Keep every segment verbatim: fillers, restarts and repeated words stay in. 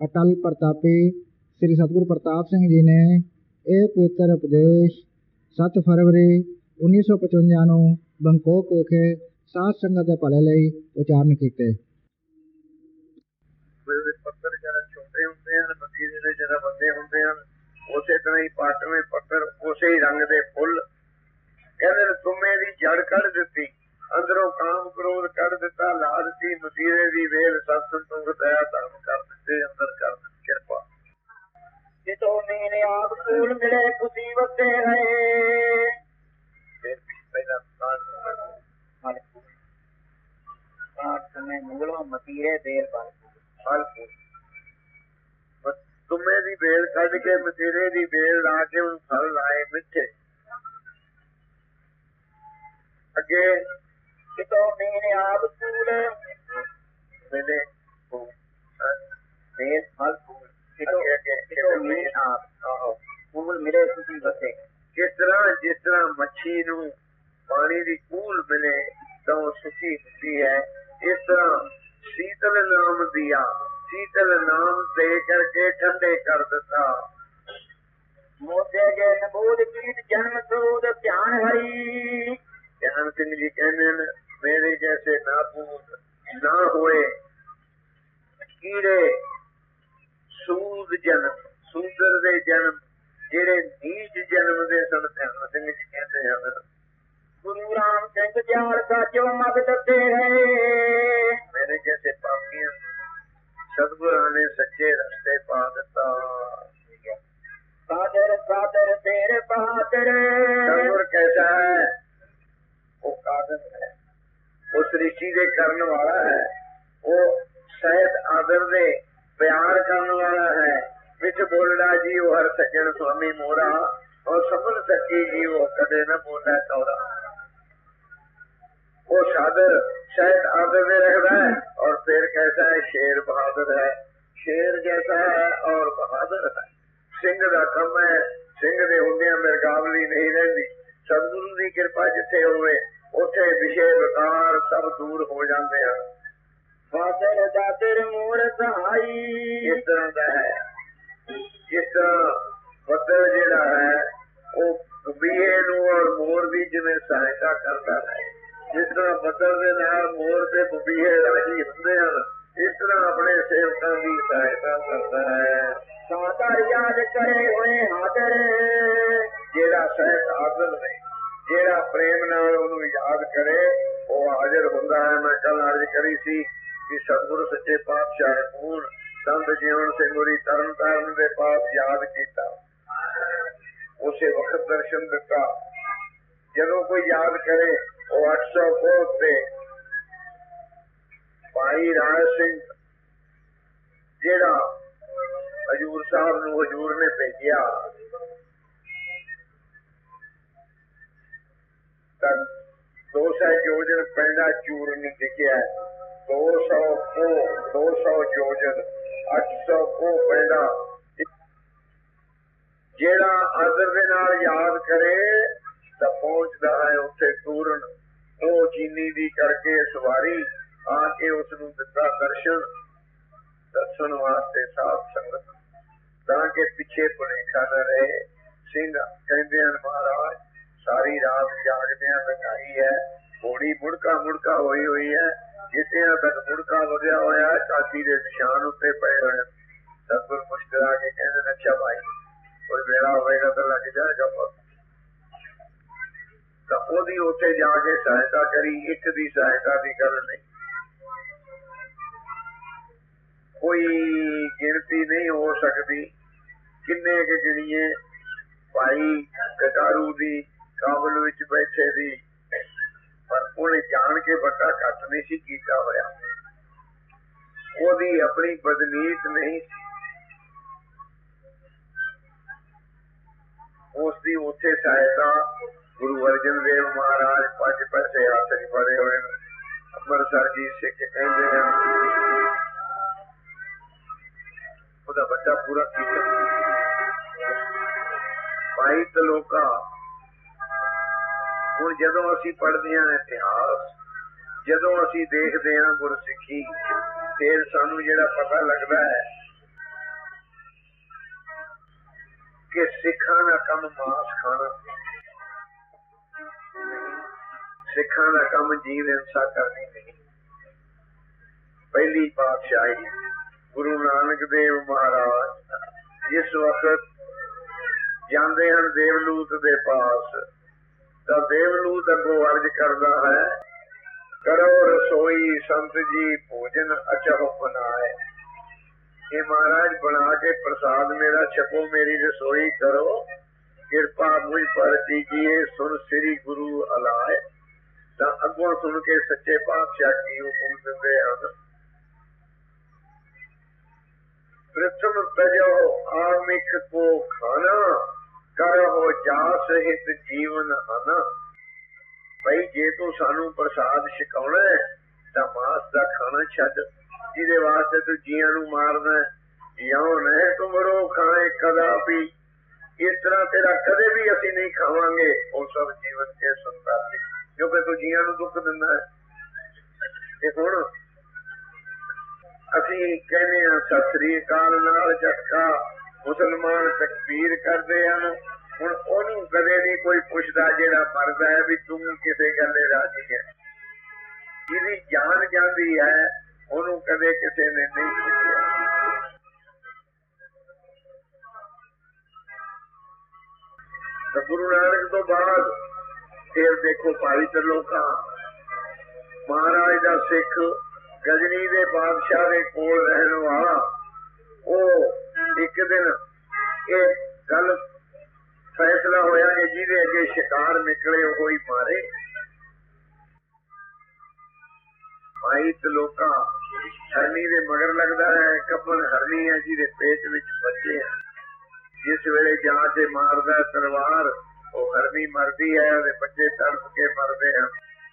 ਅਟਲ ਪ੍ਰਤਾਪੀ ਸ੍ਰੀ ਸਤਿਗੁਰੂ ਪ੍ਰਤਾਪ ਸਿੰਘ ਜੀ ਨੇ ਇਹ ਪਵਿੱਤਰ ਉਪਦੇਸ਼ ਸੱਤ ਫਰਵਰੀ ਉੱਨੀ ਸੌ ਪਚਵੰਜਾ ਨੂੰ ਬੰਕੋਕ ਵਿਖੇ ਸਾਧ ਸੰਗਤ ਦੇ ਭਲੇ ਲਈ ਉਚਾਰਨ ਕੀਤੇ। ਪੱਤਰ ਜਰਾ ਛੋਟੇ ਹੁੰਦੇ ਹਨ, ਮਦੀਨੇ ਦੇ ਜਰਾ ਵੱਡੇ ਹੁੰਦੇ ਹਨ, ਉਸੇ ਤਰ੍ਹਾਂ ਹੀ ਪਾਟਵੇਂ ਪੱਤਰ ਉਸੇ ਹੀ ਰੰਗ ਦੇ ਫੁੱਲ। ਕਹਿੰਦੇ ਨੇ ਤੁਮੇ ਦੀ ਜੜ ਕੱਢ ਦਿੱਤੀ, ਅੰਦਰੋਂ ਕਾਮ ਕ੍ਰੋਧ ਕੱਢ ਦਿੱਤਾ, ਲਾ ਦਿੱਤੀ ਮਦੀਨੇ ਦੀ ਵੇਲ, ਸਤ ਸੰਤੋਖ ਦਇਆ ਧਰਮ ਕਰ ਦਿੱਤੇ, ਅੰਦਰ ਕਰ ਦਿੱਤੀ ਕਿਰਪਾ। ਜਿਤੋਂ ਨੀਨੇ ਆਪ ਫੂਲ ਮਿਲੇ ਖੁਸ਼ੀ ਵਸੇ ਰਹੇ। ਫਿਰ ਪਹਿਲਾਂ ਫਲ ਫੂਲ ਤੁਮੇ ਮੂਲੋਂ ਮਤੀਰੇ ਦੇਰ ਫਲ ਫਲ ਫੂਲ ਤੁਮੇ ਦੀ ਵੇਲ ਕੱਢ ਕੇ ਮਤੀਰੇ ਦੀ ਵੇਲ ਲਾ ਕੇ ਉਹਨੂੰ ਫਲ ਲਾਏ ਮਿੱਠੇ। ਅੱਗੇ ਕਿਤੋਂ ਨੀਨੇ ਆਪ ਫੂਲ ਮਿਲੇ ਦੇਰ ਫਲ ਫੂਲ ਫੂਲ ਮਿਲੇ ਤੁਸੀਂ ਬਸੇ। ਕਿਸ ਤਰ੍ਹਾਂ ਜਿਸ ਤਰ੍ਹਾਂ ਮੱਛੀ ਨੂੰ ਪਾਣੀ ਦੀ ਕੂਲ ਮਿਲੇ ਤਾਂ ਉਹ ਸੁਖੀ ਹੁੰਦੀ ਹੈ, ਇਸ ਤਰ੍ਹਾਂ ਸੀਤਲ ਨਾਮ ਦਿਆ, ਸੀਤਲ ਨਾਮ ਦੇ ਕਰਕੇ ਠੰਡੇ ਕਰ ਦਿੱਤਾ। ਮੋਤੇ ਗਏ ਨਬੂਦ ਕੀਟ ਜਨਮ ਸੂਦ ਧਿਆਨ ਹਰੀ। ਧਿਆਨ ਸਿੰਘ ਜੀ ਕਹਿੰਦੇ ਨੇ ਮੇਰੇ ਜੈਸੇ ਨਾਬੂਦ ਨਾ ਹੋਏ ਕੀੜੇ ਸੂਦ ਜਨਮ, ਸੂਦਰ ਦੇ ਜਨਮ ਜਿਹੜੇ ਨੀਚ ਜਨਮ ਦੇ ਸਨ। ਧਿਆਨ ਸਿੰਘ ਜੀ ਕਹਿੰਦੇ ਹਨ ਗੁਰੂ ਰਾਮ ਸਿੰਘ ਦਿਆਲ ਸਾਜੋ ਮਗ ਦੱਸੇ ਰਹੇ। ਮੇਰੇ ਜੈਸੇ ਪਾਪੀਆਂ ਸਤਿਗੁਰਾਂ ਨੇ ਸੱਚੇ ਰਸਤੇ ਪਾ ਦਿੱਤਾ। ਸਾਦਰ ਸਾਦਰ ਤੇਰੇ ਬਹਾਦਰ। ਸਤਿਗੁਰ ਕੈਸਾ ਹੈ? ਉਹ ਕਾਦਰ ਹੈ, ਉਹ ਸ੍ਰਿਸ਼ਟੀ ਦੇ ਕਰਨ ਵਾਲਾ ਹੈ, ਉਹ ਸਹਿਤ ਆਦਰ ਦੇ ਪਿਆਰ ਕਰਨ ਵਾਲਾ ਹੈ। ਵਿੱਚ ਬੋਲਣਾ ਜੀ ਉਹ ਹਰ ਸੱਜਣ ਸੁਆਮੀ ਮੋਰਾ, ਔਰ ਸਮਝ ਸਕੀ ਜੀ ਉਹ ਕਦੇ ਨਾ ਬੋਲੇ ਤੌਰਾ। ਉਹ ਸਾਦਰ ਸ਼ਾਇਦ ਆਦਰ में रखता है और फिर कैसा है शेर बहादुर है, शेर जैसा है और बहादुर है। सिंह का कम है, सिंह दे हुंदियां मिर्गावली नहीं रहती। सतगुरु की कृपा जिथे होवे उथे विषय विकार सब दूर हो जाते हैं। फादर दादर मोर सहाई इस तरह का है, जिस तरह बदल जिहड़ा है वो बीए नूं और मोर की जिवें सहायता करता है। जिस तरह बदल के नाल मोर के बबीहे राजी होंदे हन, इस तरह अपने सेवकों की सहायता करता है। सादर याद करे हुए हादर, जेड़ा सहत आदर ने, जेड़ा प्रेम नाल उन्हें याद करे वो हाजिर हुंदा है। मैं कल अर्ज करी सी कि सतगुरु सच्चे पातशाह पूर्ण संत जीवन सिंह होरी तरन ताਰਨ ਦੇ पास याद किया, उसे वक्त दर्शन दिता। ਜਦੋਂ कोई याद करे ਉਹ ਅੱਠ ਸੌ ਕੋਹ ਤੇ ਭਾਈ ਰਾਜ ਸਿੰਘ ਜਿਹੜਾ ਹਜੂਰ ਸਾਹਿਬ ਨੂੰ ਹਜੂਰ ਨੇ ਭੇਜਿਆ ਤਾਂ ਦੋ ਸੌ ਯੋਜਨ ਪੈਂਡਾ ਚੂਰ ਨਹੀਂ ਦਿਖਿਆ। ਦੋ ਸੌ ਕੋਹ ਦੋ ਸੌ ਯੋਜਨ ਅੱਠ ਸੌ ਕੋਹ ਪੈਂਡਾ। ਜਿਹੜਾ ਆਦਰ ਦੇ ਨਾਲ ਯਾਦ ਕਰੇ ਤਾਂ ਪਹੁੰਚਦਾ ਹੈ ਉੱਥੇ ਪੂਰਨ। ਉਹ ਚੀਨੀ ਦੀ ਕਰਕੇ ਸਵਾਰੀ ਆ ਕੇ ਉਸ ਨੂੰ ਦਿੱਤਾ ਦਰਸ਼ਨ, ਦਰਸ਼ਨ ਵਾਸਤੇ ਸਾਧ ਸੰਗਤ, ਤਾਂ ਕਿ ਪਿੱਛੇ ਭੁਲੇਖਾ ਨਾ ਰਹੇ। ਸਿੰਘ ਕਹਿੰਦੇ ਹਨ ਮਹਾਰਾਜ ਸਾਰੀ ਰਾਤ ਜਾਗਦਿਆਂ ਲਗਾਈ ਹੈ, ਘੋੜੀ ਮੁੜਕਾ ਮੁੜਕਾ ਹੋਈ ਹੋਈ ਹੈ, ਜਿੱਤਿਆਂ ਤੱਕ ਮੁੜਕਾ ਵਧਿਆ ਹੋਇਆ ਕਾਸ਼ੀ ਦੇ ਨਿਸ਼ਾਨ ਉੱਤੇ ਪਏ ਹੋਏ। ਸਤਿਗੁਰ ਮੁਸਕਰਾ ਕੇ ਕਹਿੰਦੇ ਅੱਛਾ ਭਾਈ ਕੋਈ ਵੇਲਾ ਹੋਵੇਗਾ ਤਾਂ ਲੱਗ ਜਾਏਗਾ ਪੁੱਤ। ਤਾਂ ਉਹਦੀ ਉੱਥੇ ਜਾ ਕੇ ਸਹਾਇਤਾ ਕਰੀ। ਇੱਕ ਦੀ ਸਹਾਇਤਾ ਦੀ ਗੱਲ ਨਹੀਂ, ਕੋਈ ਗਿਣਤੀ ਨਹੀਂ ਹੋ ਸਕਦੀ। ਕਿੰਨੇ ਕੁ ਗਿਣੀਏ ਭਾਈ ਕਟਾਰੂ ਦੀ ਕਾਬਲ ਵਿੱਚ ਬੈਠੇ ਦੀ, ਪਰ ਉਹਨੇ ਜਾਣ ਕੇ ਵੱਡਾ ਘੱਟ ਨਹੀਂ ਸੀ ਕੀਤਾ ਹੋਇਆ। ਉਹਦੀ ਆਪਣੀ ਬਦਨੀਤ ਨਹੀਂ ਸੀ, ਉਸ ਦੀ ਉੱਥੇ ਸਹਾਇਤਾ। ਗੁਰੂ ਅਰਜਨ ਦੇਵ ਮਹਾਰਾਜ ਪੰਜ ਪੈਸੇ ਹੱਥ ਚ ਫੜੇ ਹੋਏ ਅੰਮ੍ਰਿਤਸਰ ਜੀ ਸਿੱਖ ਕਹਿੰਦੇ ਹਨ, ਉਹਦਾ ਬੱਚਾ ਪੂਰਾ ਕੀਤਾ। ਭਾਈ ਤਲੋਕਾ ਹੁਣ ਜਦੋਂ ਅਸੀਂ ਪੜ੍ਹਦੇ ਹਾਂ ਇਤਿਹਾਸ, ਜਦੋਂ ਅਸੀਂ ਦੇਖਦੇ ਹਾਂ ਗੁਰਸਿੱਖੀ, ਫਿਰ ਸਾਨੂੰ ਜਿਹੜਾ ਪਤਾ ਲੱਗਦਾ ਹੈ ਕੰਮ ਮਾਸ ਖਾਣਾ, ਸਿੱਖਾਂ ਦਾ ਕੰਮ ਜੀਵ ਹਿੰਸਾ ਕਰਨੀ ਨਹੀਂ। ਪਹਿਲੀ ਪਾਤਸ਼ਾਹੀ ਗੁਰੂ ਨਾਨਕ ਦੇਵ ਮਹਾਰਾਜ ਜਿਸ ਵਕਤ ਜਾਂਦੇ ਹਨ ਦੇਵਲੂਤ ਦੇ ਪਾਸ, ਤਾਂ ਦੇਵਲੂਤ ਅੱਗੋਂ ਅਰਜ ਕਰਦਾ ਹੈ, ਕਰੋ ਰਸੋਈ ਸੰਤ ਜੀ ਭੋਜਨ ਅਚਹੁ ਬਨਾਏ। ਇਹ ਮਹਾਰਾਜ ਬਣਾ ਕੇ ਪ੍ਰਸਾਦ ਮੇਰਾ ਛਕੋ, ਮੇਰੀ ਰਸੋਈ ਕਰੋ, ਕਿਰਪਾ ਮੁਝ ਪਰ ਕੀਜੀਏ, ਸੁਣ ਸ੍ਰੀ ਗੁਰੂ ਅਲਾਏ। ਤਾਂ ਅੱਗੋਂ ਸੁਣ ਕੇ ਸੱਚੇ ਪਾਤਸ਼ਾਹ ਕੀ ਹੁਕਮ ਦਿੰਦੇ ਹਨ, ਪ੍ਰਥਮ ਤਜੋ ਆਮਿਕ ਕੋ ਖਾਣਾ, ਕਰੋ ਜਾਸ ਹਿਤ ਜੀਵਨ ਹਨਾ। ਭਾਈ ਜੇ ਤੂੰ ਸਾਨੂੰ ਪ੍ਰਸਾਦ ਛਕਾਉਣਾ ਤਾਂ ਮਾਸ ਦਾ ਖਾਣਾ ਛੱਡ, ਜਿਹਦੇ ਵਾਸਤੇ ਤੂੰ ਜੀਆਂ ਨੂੰ ਮਾਰਨਾ। ਜਿਉਂ ਨਹੀਂ ਤੁਮਰੋ ਖਾਏ ਕਦਾਪੀ, ਇਸ ਤਰ੍ਹਾਂ ਤੇਰਾ ਕਦੇ ਵੀ ਅਸੀਂ ਨਹੀਂ ਖਾਵਾਂਗੇ। ਉਹ ਸਭ ਜੀਵਨ ਕੇ ਸੰਤਾਪੀ, ਕਿਉਂਕਿ ਤੂੰ ਜੀਆਂ ਨੂੰ ਦੁੱਖ ਦਿੰਦਾ ਹੈ। ਤੇ ਹੁਣ ਅਸੀਂ ਕਹਿੰਦੇ ਹਾਂ ਸਤਿ ਸ੍ਰੀ ਅਕਾਲ ਨਾਲ ਝਟਕਾ, ਮੁਸਲਮਾਨ ਤਕਬੀਰ ਕਰਦੇ ਹਨ। ਹੁਣ ਉਹਨੂੰ ਕਦੇ ਨਹੀਂ ਕੋਈ ਪੁੱਛਦਾ ਜਿਹੜਾ ਮਰਦਾ ਹੈ ਵੀ ਤੂੰ ਕਿਸੇ ਗੱਲੇ ਰਾਜੀ ਹੈ। ਜਿਹਦੀ ਜਾਨ ਜਾਂਦੀ ਹੈ ਉਹਨੂੰ ਕਦੇ ਕਿਸੇ ਨੇ ਨਹੀਂ ਪੁੱਛਿਆ। ਤਾਂ ਗੁਰੂ ਨਾਨਕ ਤੋਂ ਬਾਅਦ ਫਿਰ ਦੇਖੋ ਭਾਈ ਤਰਲੋਕਾਂ ਮਹਾਰਾਜ ਦਾ ਸਿੱਖ, ਗਜਨੀ ਦੇ ਬਾਦਸ਼ਾਹ ਦੇ ਕੋਲ ਰਹਿਣ ਵਾਲਾ, ਉਹ ਇੱਕ ਦਿਨ ਇਹ ਗੱਲ ਫੈਸਲਾ ਹੋਇਆ ਕਿ ਜਿਹਦੇ ਅੱਗੇ ਸ਼ਿਕਾਰ ਨਿਕਲੇ ਉਹ ਹੀ ਮਾਰੇ। ਭਾਈ ਤਰਲੋਕਾਂ ਹਰਨੀ ਦੇ ਮਗਰ ਲੱਗਦਾ ਹੈ, ਕੱਪਨ ਹਰਨੀ ਹੈ ਜਿਹਦੇ ਪੇਟ ਵਿੱਚ ਬੱਚੇ ਹੈ। ਜਿਸ ਵੇਲੇ ਜਾ ਕੇ ਮਾਰਦਾ ਤਲਵਾਰ, ਉਹ ਹਰਨੀ ਮਰਦੀ ਹੈ, ਉਹਦੇ ਬੱਚੇ ਤੜਪ ਕੇ ਮਰਦੇ ਹਨ।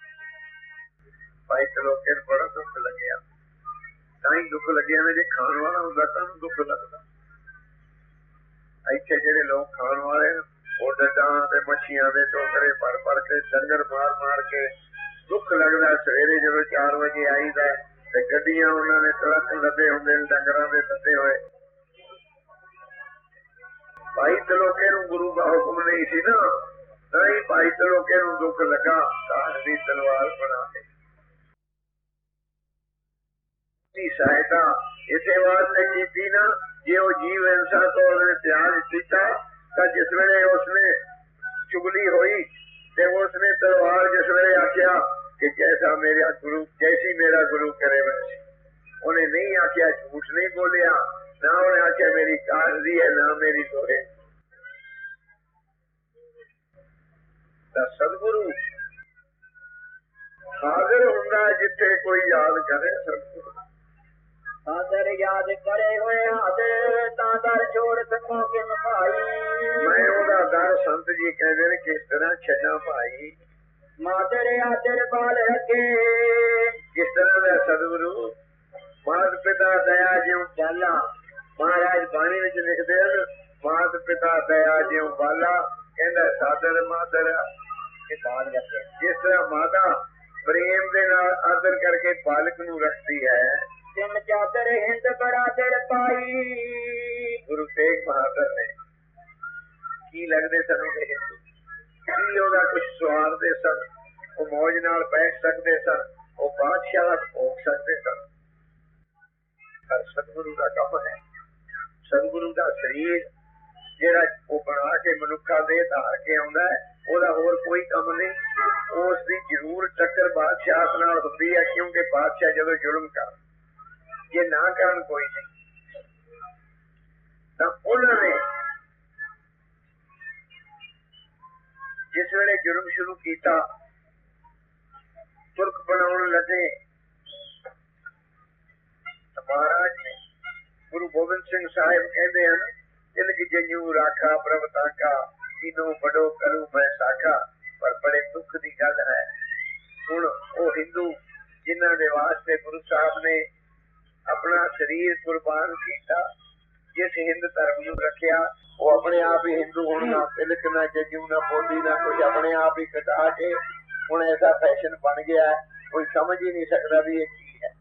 ਭਾਈ ਤਰਲੋਕੇ ਨੂੰ ਬੜਾ ਦੁੱਖ ਲੱਗਿਆ। ਤਾਂ ਹੀ ਦੁੱਖ ਲੱਗਿਆ ਨੇ, ਜੇ ਖਾਣ ਵਾਲਾ ਹੁੰਦਾ ਤਾਂ ਦੁੱਖ ਲੱਗਦਾ। ਇੱਥੇ ਜਿਹੜੇ ਲੋਕ ਖਾਣ ਵਾਲੇ ਉਹ ਡੱਡਾਂ ਤੇ ਮੱਛੀਆਂ ਦੇ ਟੋਕਰੇ ਭਰ ਭਰ ਕੇ ਡੰਗਰ ਮਾਰ ਮਾਰ ਕੇ ਦੁੱਖ ਲੱਗਦਾ। ਸਵੇਰੇ ਜਦੋਂ ਚਾਰ ਵਜੇ ਆਈਦਾ ਤੇ ਗੱਡੀਆਂ ਉਹਨਾਂ ਨੇ ਟਰੱਕ ਲੱਦੇ ਹੁੰਦੇ ਨੇ ਡੰਗਰਾਂ ਦੇ ਦਿੱਤੇ ਹੋਏ। ਭਾਈ ਤਰਲੋਕੇ ਨੂੰ ਗੁਰੂ ਦਾ ਹੁਕਮ ਨਹੀਂ ਸੀ ਨਾ, ਤਾਂ ਹੀ ਭਾਈ ਤਰਲੋਕੇ ਨੂੰ ਦੁੱਖ ਲੱਗਾ। ਕਾਸ਼ ਦੀ ਤਲਵਾਰ ਬਣਾ ਕੇ ਦੀ ਸਹਾਇਤਾ ਇਸੇ ਵਾਸਤੇ ਕੀਤੀ ਨਾ, ਜੇ ਉਹ ਜੀਵ ਹਿੰਸਾ ਤੋਂ ਉਹਨੇ ਤਿਆਗ ਕੀਤਾ ਤਾਂ ਜਿਸ ਵੇਲੇ ਉਸਨੇ ਚੁਗਲੀ ਹੋਈ ਤੇ ਉਸਨੇ ਤਲਵਾਰ ਜਿਸ ਵੇਲੇ ਆਖਿਆ ਕਿ ਜੈਸਾ ਮੇਰਾ ਗੁਰੂ, ਜੈਸੀ ਮੇਰਾ ਗੁਰੂ ਕਰੇ ਵੈਸੀ, ਉਹਨੇ ਨਹੀਂ ਆਖਿਆ, ਝੂਠ ਨਹੀਂ ਬੋਲਿਆ, ਨਾ ਉਹਨੇ ਆਖਿਆ ਮੇਰੀ ਕਾਰਜ ਹੈ ਨਾ ਮੇਰੀ ਦੋਹੇ। ਤਾਂ ਸਤਿਗੁਰੂ ਹਾਜ਼ਰ ਹੁੰਦਾ ਜਿੱਥੇ ਕੋਈ ਯਾਦ ਕਰੇ। ਸਤਿਗੁਰੂ ਹਾਜ਼ਰ ਯਾਦ ਕਰੇ ਹੋਏ ਹਾਜ਼ਰ, ਤਾਂ ਦਰ ਛੋੜ ਸਕੋ ਕਿਮ ਭਾਈ। ਮੈਂ ਉਹਦਾ ਦਰ ਸੰਤ ਜੀ ਕਹਿੰਦੇ ਨੇ ਕਿਸ ਤਰ੍ਹਾਂ ਛੱਡਾਂ ਭਾਈ। ਮਾਦਰ ਆਦਰ ਬਾਲ ਰੱਖੇ, ਕਿਸ ਤਰ੍ਹਾਂ ਦਾ ਸਤਿਗੁਰੂ। ਮਾਤ ਪਿਤਾ ਦਇਆ ਜਿਉ ਬਾਲਾ, ਮਹਾਰਾਜ ਬਾਣੀ ਵਿੱਚ ਲਿਖਦੇ ਹਨ, ਮਾਤ ਪਿਤਾ ਦਇਆ ਜਿਉ ਬਾਲਾ, ਕਹਿੰਦਾ ਸਾਦਰ ਮਾਦਰ ਕਿ ਬਾਲ ਰੱਖੇ। ਜਿਸ ਤਰ੍ਹਾਂ ਮਾਤਾ ਪ੍ਰੇਮ ਦੇ ਨਾਲ ਆਦਰ ਕਰਕੇ ਬਾਲਕ ਨੂੰ ਰੱਖਦੀ ਹੈ, ਤਿੰਨ ਚਾਦਰ ਹਿੰਦ ਬਰਾਦਰ ਪਾਈ। ਗੁਰੂ ਤੇਗ ਬਹਾਦਰ ਨੇ ਕੀ ਲੱਗਦੇ ਸਨ ਉਹਦੇ ਹਿੰਦੂ, ਕੀ ਉਹਦਾ ਕੁਛ ਸਵਾਰਦੇ ਸਨ, ਉਹ ਮੌਜ ਨਾਲ ਬੈਠ ਸਕਦੇ ਸਨ, ਉਹ ਬਾਦਸ਼ਾਹ ਭੋਗ ਸਕਦੇ ਸਨ। ਪਰ ਸਤਿਗੁਰੂ ਦਾ ਕੰਮ ਹੈ, ਸਤਿਗੁਰੂ ਦਾ ਸਰੀਰ ਜਿਹੜਾ ਉਹ ਬਣਾ ਕੇ ਮਨੁੱਖਾਂ ਦੇ ਧਾਰ ਕੇ ਆਉਂਦਾ ਹੈ, ਉਹਦਾ ਹੋਰ ਕੋਈ ਕੰਮ ਨਹੀਂ। ਉਸ ਦੀ ਜ਼ਰੂਰ ਟੱਕਰ ਬਾਦਸ਼ਾਹ ਨਾਲ ਹੁੰਦੀ ਹੈ, ਕਿਉਂਕਿ ਬਾਦਸ਼ਾਹ ਜਦੋਂ ਜ਼ੁਲਮ ਕਰ ਜੇ ਨਾ ਕਰਨ ਕੋਈ ਨਹੀਂ। ਤਾਂ ਉਹਨਾਂ ਨੇ ਜਿਸ ਵੇਲੇ ਜ਼ੁਲਮ ਸ਼ੁਰੂ ਕੀਤਾ, ਤੁਰਕ ਬਣਾਉਣ ਲੱਗੇ, ਮਹਾਰਾਜ ਨੇ ਗੁਰੂ ਗੋਬਿੰਦ ਸਿੰਘ ਸਾਹਿਬ ਕਹਿੰਦੇ ਹਨ, ਤਿਲਕ ਜਨੂ ਰਾਖਾ ਪ੍ਰਭ ਤਾਕਾ, ਤੀਨੋਂ ਬੜੋ ਕਰੂ ਮੈਂ ਸਾਖਾ। ਪਰ ਬੜੇ ਦੁੱਖ ਦੀ ਗੱਲ ਹੈ, ਹੁਣ ਉਹ ਹਿੰਦੂ ਜਿਨ੍ਹਾਂ ਦੇ ਵਾਸਤੇ ਗੁਰੂ ਸਾਹਿਬ ਨੇ ਆਪਣਾ ਸਰੀਰ ਕੁਰਬਾਨ ਕੀਤਾ, ਜਿਸ ਹਿੰਦ ਧਰਮ ਨੂੰ ਰੱਖਿਆ, ਉਹ ਆਪਣੇ ਆਪ ਹੀ ਹਿੰਦੂ ਹੁਣ ਨਾ ਤਿਲਕ ਨਾ ਜਨੂ ਨਾ ਪੋਦੀ ਨਾ ਕੁਝ, ਆਪਣੇ ਆਪ ਹੀ ਕਟਾ ਕੇ ਹੁਣ ਐਸਾ ਫੈਸ਼ਨ ਬਣ ਗਿਆ ਹੈ, ਕੋਈ ਸਮਝ ਹੀ ਨਹੀਂ ਸਕਦਾ ਵੀ ਇਹ ਕੀ ਹੈ।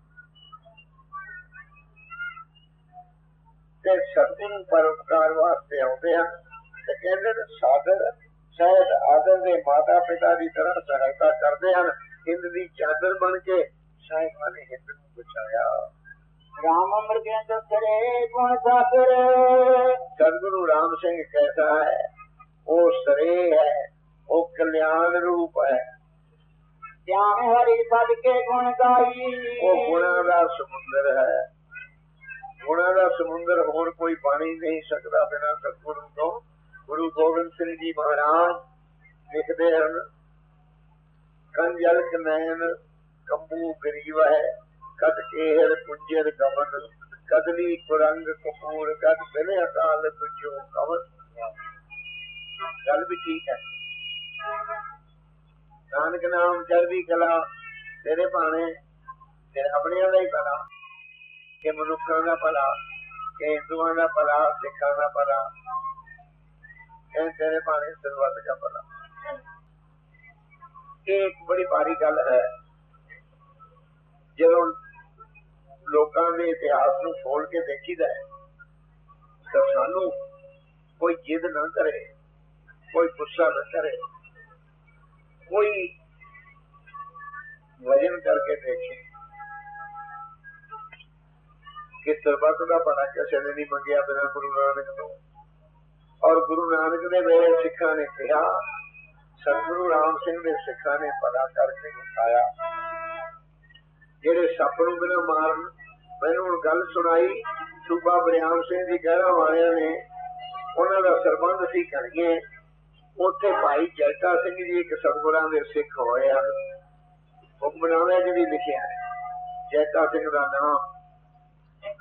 ਤੇ ਸਤਿਗੁਰੂ ਪਰਉਪਕਾਰ ਵਾਸਤੇ ਆਉਂਦੇ ਹਨ ਤੇ ਕਹਿੰਦੇ ਨੇ ਸਾਦਰ ਸਹਿਤ ਆਦਰ ਦੇ ਮਾਤਾ ਪਿਤਾ ਦੀ ਤਰ੍ਹਾਂ ਸਹਾਇਤਾ ਕਰਦੇ ਹਨ। ਹਿੰਦ ਦੀ ਚਾਦਰ ਬਣ ਕੇ ਸਾਹਿਬਾਂ ਨੇ ਹਿੰਦ ਨੂੰ ਬਚਾਇਆ। राम मृगेंद्र करे गुण सागर सदगुरु राम सिंह कहता है वो सरे है, वो कल्याण रूप है। श्याम हरि पद के गुण गाई वो गुणा का समुंदर है। गुणा का समुंदर होर कोई पानी नहीं सकता बिना सतगुरु तो। गुरु गोबिंद सिंह जी महाराज लिखते हैं कंजल नयन कंबू गरीब है कद केहर कुंजर गमन कदली कुरंग कपूर कद बिने अकाल तुझो कवन। गल भी ठीक है। नानक नाम चढ़दी कला तेरे भाने तेरे अपने का ही भला कि मनुखों का भला कि हिंदुओं का भला सिखों का भला तेरे भाने सरबत का भला। एक बड़ी भारी गल है जो लोगों के इतिहास को खोल के देखीदा है तो सानू कोई जिद ना करे, कोई गुस्सा न करे, कोई वजन करके देखे कि सरबत का भला किसी ने नहीं मंगिया बिना गुरु नानक तो। और गुरु नानक ने मेरे सिखा ने कहा सतगुरु राम सिंह ने सिखा ने भला करके उठाया। जेड़े सप नूं बिना मारन मैनू हुण गल सुनाई सूबा बरियाम सिंह जी गहरा वालिया ने उन्हां दा सरबंध सी करिए। उत्थे भाई जैता सिंह जी एक सतगुरां दे सिख होए हन। हुक्मनामे च भी लिखिआ है जैता सिंह दा नाम।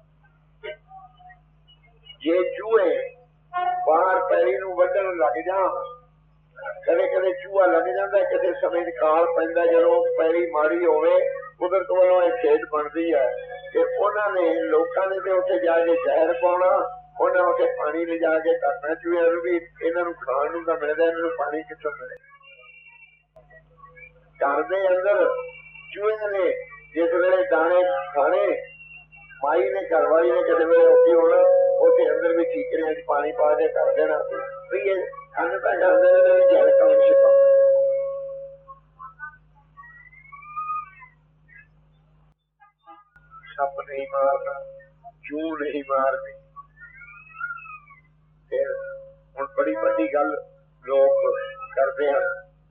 जे चूहे बाहर पैरी नूं वड्ढण लग जाण कदे कदे चूहा लग जाता किसी समय काल पैंदा जदों पैरी माड़ी होवे कुदरत वालों एक खेत बनती है कि उन्होंने लोगों ने तो उत्थे जाके जहर पाउणा उन्हें उत्थे पानी ले जाके धरना चूहिਆਂ ਨੂੰ भी इन्हां नूं खाण नूं तां मिलदा इन्हां नूं पानी कित्थों मिले। घर दे अंदर चूहे ने जिस वेले दाने खाने माई ने घर वाली ने किसी वेले औखी होना उत्थे अंदर भी ठीकरियां च पानी पा के कर देना भी ये खंड तां करदे ने इन्हां नूं जहर कौन छपाउंदा। सप नहीं मारना जू नहीं मारनी। फिर हुण बड़ी बड़ी गल लोग करते हैं।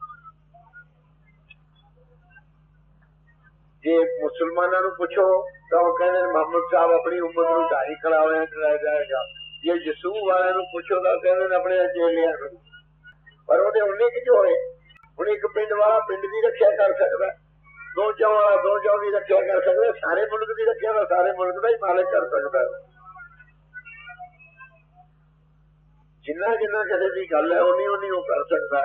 जे मुसलमानों को पूछो तो कहते मोहम्मद साहब अपनी उम्मत को ढाई कड़ावे कराया जाएगा। जे यसू वाले को पूछो तो कहते अपने चेलिया पर वो उन्नी कि होए हुण एक पिंड वाला पिंड की रक्षा कर सकता दो चौ वाला दो चौ की रक्षा कर सकता सारे मुल्क की रक्षा का सारे मुल्क का ही मालिक कर सकता। जिन्ना जिन्ना किसी की गल है उन्नी उन्नी वो कर सकता।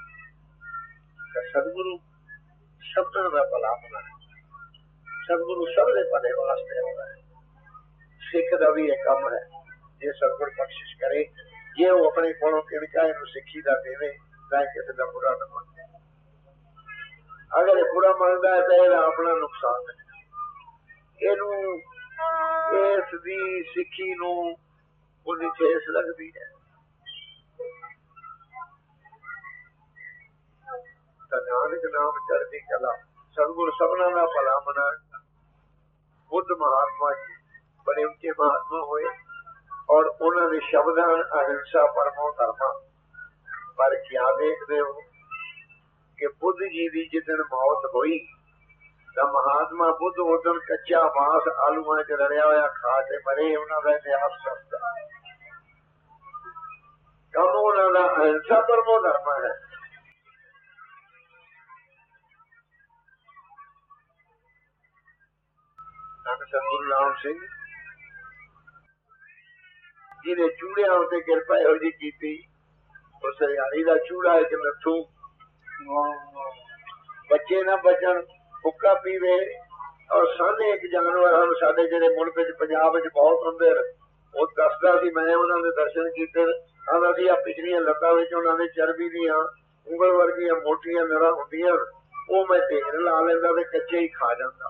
सतगुरु शब्द का भला होना सतगुरु सब के भले वास्ते होना है। सिख का भी एक काम है जे सतगुरु बख्शिश करे जे वो अपने कोलों किणका इनू सिक्खी का देवे ना किसी का बुरा न माने। अगर बुरा मानता है तो यह अपना नुकसान है। इनू इसकी सिक्खी नू उन्नी ठेस लगती है। नानक नाम चढ़दी कला सतगुरु सबना का भला मना। बुद्ध महात्मा जी बड़े ऊंचे महात्मा हुए और उन्होंने शब्दां अहिंसा परमो धर्मा पर क्या देखते हो कि बुद्ध जी की जिदन मौत हुई तो महात्मा बुद्ध उदन कच्चा मांस आलूआ च रलिया होया खा के मरे। उन्होंने इतिहास दसदा कम उन्होंने अहिंसा परमो धर्मा है। सतगुरु राम सिंह जिन्हें चूड़िया उत्ते किरपा इहो जी की उस हरियाणी का चूड़ा एक नथू बच्चे ना बचन हुक्का पीवे और साने एक जानवर हम साडे जेडे मुल्क च पंजाब च बहुत होंदे वो दसदा सी। मैं उन्होंने दर्शन कीते आंदा सी आ पिछलियां लत्तां विच उन्हां दे चर्बी दियां उंगल वर्गियां मोटियां नरां हुंदियां वो मैं ढेर ला लैंदा ते कच्चे ही खा जांदा।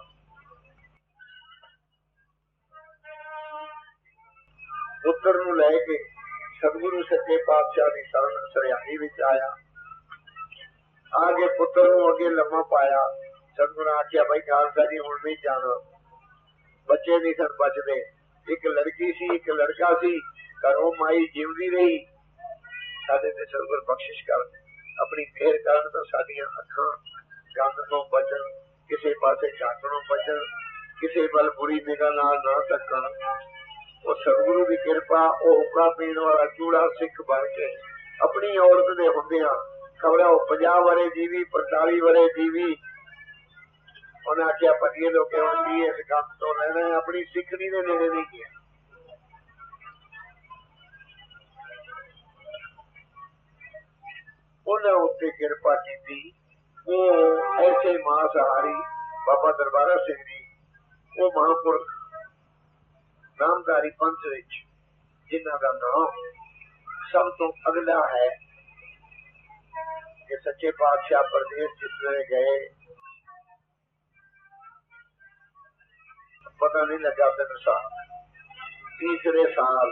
पुत्र नूं लैके सतगुरु सच्चे पातशाह की शरण सरियाही विच आया, आगे पुत्र नूं अगे लम्मा पाया। सतगुरु आख्या भाई खालसा जी हुण नहीं जाना, बच्चे नहीं सन बचदे। एक लड़की सी एक लड़का सी, घरों माई जीवदी रही। साडे ते सतगुर बख्शिश कर, अपनी मेहर करन तो साडियां अखां गंद तो बचन, किसी पासे झांकणों बचन, किसी बल बुरी निगाह नाल ना तकन। वो सतगुरु की कृपा, वो हुक्का पीण वाला चूड़ा सिख बन के अपनी औरत दे हुंदियां खबर वो पचास वरे जीवी पैंताली वरे जीवी। उन्हें आख्या पतिए लोग इस काम तो लेना है, अपनी सिखनी दे नेड़े नहीं किया। उन्हें उत्ते कृपा की। वो ऐसे महासहारी बाबा दरबारा सिंह जी, वो महापुरख नामधारी पंथ विच जिन्हां दा नाम सब तो अगला है कि सच्चे पातशाह प्रदेश जिसने गए पता नहीं लगा। तीन साल तीसरे साल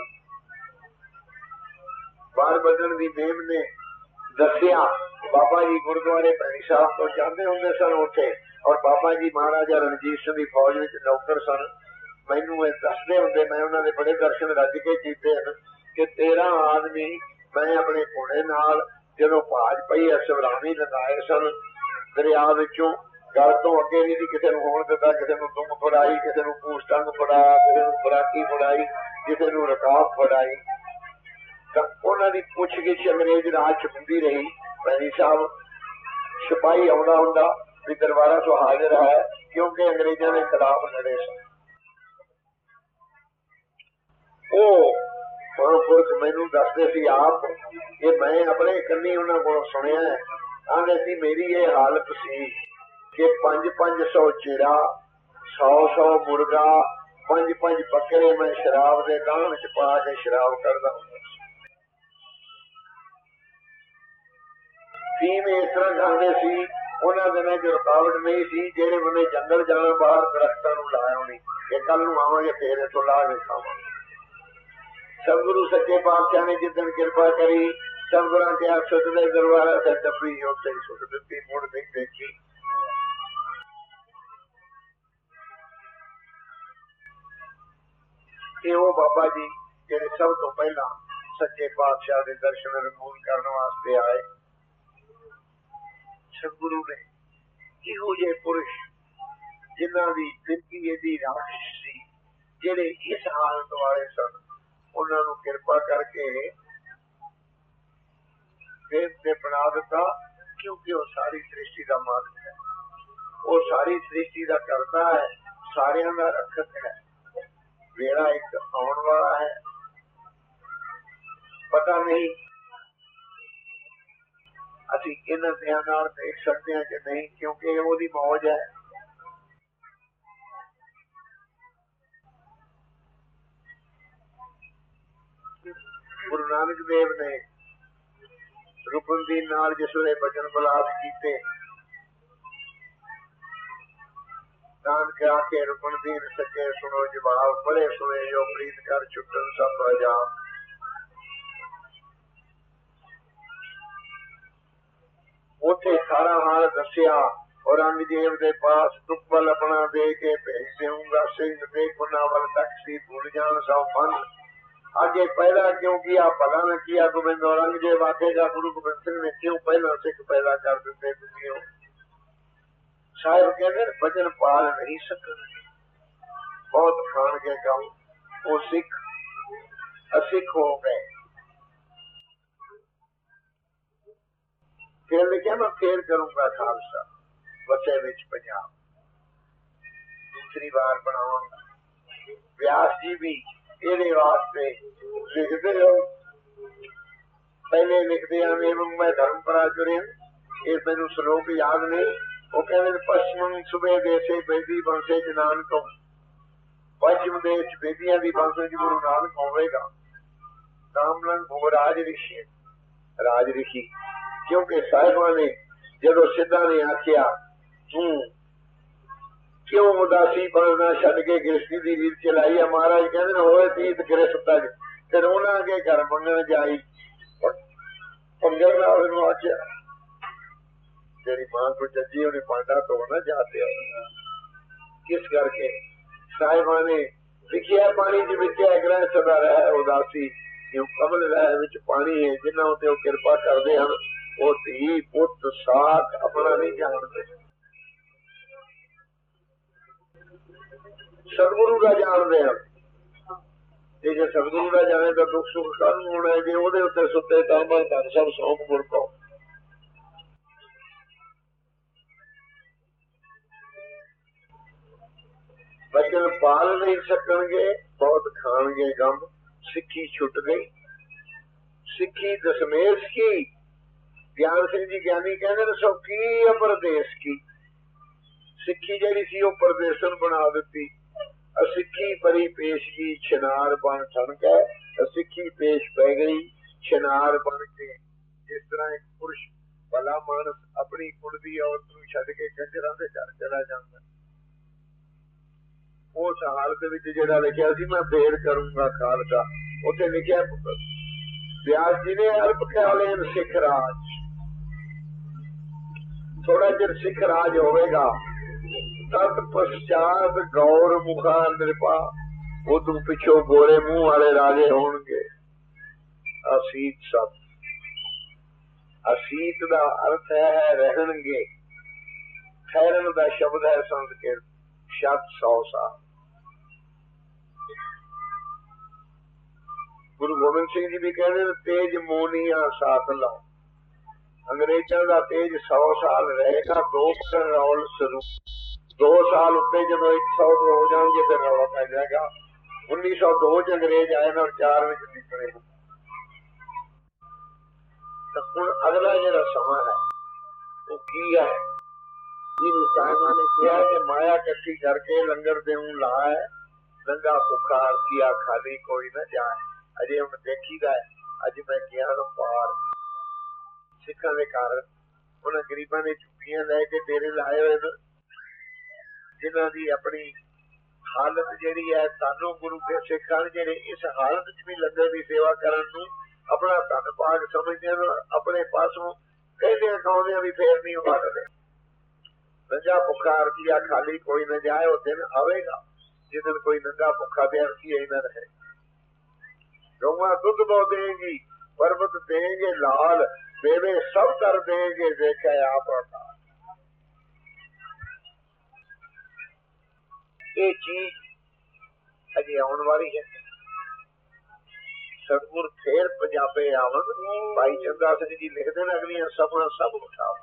बार बदन की मेम ने दसिया, बाबा जी गुरुद्वारे भैणी साहब तो जाते होंगे सन उठे, और बाबा जी महाराजा रणजीत सिंह की फौज में नौकर सन। मैनू दसते होंगे, मैं उन्होंने बड़े दर्शन रज के किए हैं कि तेरह आदमी मैं अपने घोड़े नाल जो भाज पई सवरावी लगाए सन दरिया विचों, गल तो अगे नहीं थी किसी होन दिता। किसी को दुम फड़ाई, किसी को पूछ टंग फड़ाया, किसी को बराकी फड़ाई, किसी को रकाब फड़ाई। उन्होंने पुछगिछ अंग्रेज राज च हुंदी रही। भैणी साहब सिपाही आउंदा हुंदा भी दरबारा तो हाजिर है, क्योंकि अंग्रेजों के खिलाफ लड़े सन। ओ महापुरख मैनू दसदे सी आप, ये मैं अपने कन्नी उन्हां कोलों सुनिया है। आंदे सी मेरी ये हालत सी कि पंज पंज सौ चिड़ा, सौ सौ मुर्गा, पंज पंज बकरे मैं शराब के गांव च पा के शराब करदा हुंदा। फीम इस तरह खाते सी, उन्होंने दिनों च रुकावट नहीं सी। जेड़े बंदे जंगल जाना बाहर दरख्तां नूं लाया होनी कि कल नूं आवांगे फिर इथों ला के खावांगे। सतगुरु सच्चे पातशाह ने जिदन कृपा करी, सतगुरां क्या सुटदे दरबारा से डब्बी उत्ते ही सुट दित्ती, मुड़ नहीं देखी। ये वो बाबा जी जेड़े सब तो पहला सच्चे पातशाह के दर्शन रमून करने वास्ते आए। सतगुरु ने इहो जे पुरुष जिन्हां दी जिंदगी एडी राखश सी, जेड़े इस हालत वाले सन, उन्होंने कृपा करके देवते बना दिता। क्योंकि वो सारी सृष्टि का मालिक है, वो सारी सृष्टि का करता है, सारियां का रखत है। वेड़ा एक आने वाला है, पता नहीं असी इन ध्यान देख सकते हैं कि नहीं, क्योंकि वो दी मौज है। गुरु नानक देव ने रुकनदीन नाल जिस वे बचन बलास किए, नानक आके रुकनदीन सच्चे सुनो जवाब, बड़े सुने जो प्रीत कर छुटन सब अजाब। उथे सारा हाल दसिया, औरंगजेब के पास तुप्पल अपना दे के भेज देऊंगा, सिंह दे गुना वल तकसी भूल जान सौ मन। आगे पैदा क्यों किया, भला न किया गोविंद औरंगजेब आखेगा गुरु गोबिंद सिंह ने क्यों पहला सिख पैदा कर दिते दुनिया। साहिब कहते बचन पाल नहीं सकते, बहुत खान के गाँव वो सिख असिख हो गए। फिर लिखा मैं फिर करूंगा खालसा बसे विच पंजाब, दूसरी बार बनाऊंगा। व्यास जी भी ਇਹਦੇ वास्ते लिखते हो, पहले लिखते हैं एवं मैं धर्म पराचुर्य, ये मैनू श्लोक याद नहीं। वो कहते पश्चिम सुबह देशे बेदी बंसे च नानक, पश्चिम देश बेदियां की बंस च गुरु नानक होवेगा। नाम लंग हो राज ऋषि, राज ऋषि क्योंकि साहिबां ने जदों सिद्धा ने आख्या तू क्यों उदासी बनना छड़ के गृहस्थी की रीत चलाई है, महाराज कहते होए तीत गिरफ्त तक फिर उन्हें अगे घर मंगण जाई, पंगल ने उसनू आख्या तेरी मां को जजी उन्हें पांडा तो ना जाते हो, किस करके साहिबा ने लिखिया पानी च विच ग्रह सदा रह उदासी, कमल रह विच पानी है, जिन्हों उत्ते किरपा करते हैं वो धी पुत साख अपना नहीं जानते, सतगुरु का जानते हैं। जे सतगुरु का जाने तो दुख सुख कल होना है, जे ਉਹਦੇ ਉੱਤੇ ਸੁੱਤੇ ਤਾਂ ਮਨ ਧਨ ਸਭ ਸੌਂਪ ਮੁੜ ਪਾਓ। बचन पाल नहीं सकणगे, बहुत खाणगे गम, सिक्खी छुट गई, सिक्खी दशमेश की। ज्ञान सिंह जी ज्ञानी कहते ने सौखी अपरदेश की, सिक्खी ਜਿਹੜੀ ਸੀ ਉਹ ਪਰਦੇਸਨ ਬਣਾ ਦਿੱਤੀ। असिक्खी परी पेश की छिनार बन ठन के, असिक्खी पेश पै गई छिनार बन के। जिस तरह एक पुरुष भला मानस अपनी कुल दी औरत नूं छड्ड के कंजरां दे घर चला जांदा, उस हालत विच जिहड़ा लिखिया सी मैं फेर करूंगा खालसा, उत्थे लिखिया व्यास जी ने अल्प ख्याले सिख राज, थोड़ा चिर सिख राज होवेगा, तत्पश्चात गौर मुखा नृपा, उदू पिछो गोरे मुंह वाले राजे होंगे। असीत सब, असीत का अर्थ है रहणगे, ठहरन का शब्द है संस्कृत शत सौ साल। गुरु गोबिंद सिंह जी भी कहते तेज मोनिया साथ लो, अंग्रेजों का तेज सौ साल रहेगा, दो रौल स्वरूप दो साल उत्ते जब एक सौ हो जाएंगे फिर रौला पै जाएगा। उन्नीस सौ दो च अंग्रेज आए और चार में निकले, तो हुण अगला जो समा है वो की है, साहिबा ने कहा कि माया इकट्ठी करके लंगर देऊं लाए, नंगा भुखा किया खाली कोई न जाए। अजे हम देखीदा है, अज मैं गया पार सिखा के कारण उन्हें गरीबों ने चुपियां लैके डेरे लाए हुए, जिन्हों की अपनी हालत जिहड़ी है, सानू गुरु के सिखां जिहड़े इस हालत च भी लंगर की सेवा करन नूं अपना धन भाग समझते हैं, अपने पासों कहते खाते भी फेर नहीं मारते। नंगा भुखा अरसिया खाली कोई न जाए, वो दिन आवेगा जिस दिन कोई नंगा भुखा ते अरसिया ही न रहे। गौवा दुध बो देंगी, पर्वत देंगे लाल, देवे सब कर देंगे, देखा आप अवतार। ये चीज अजे आने वाली है। सतगुर फिर पंजाबे आवन, भाई चंदा सिंह जी लिखते हैं अगलियां सफा सब उठाव।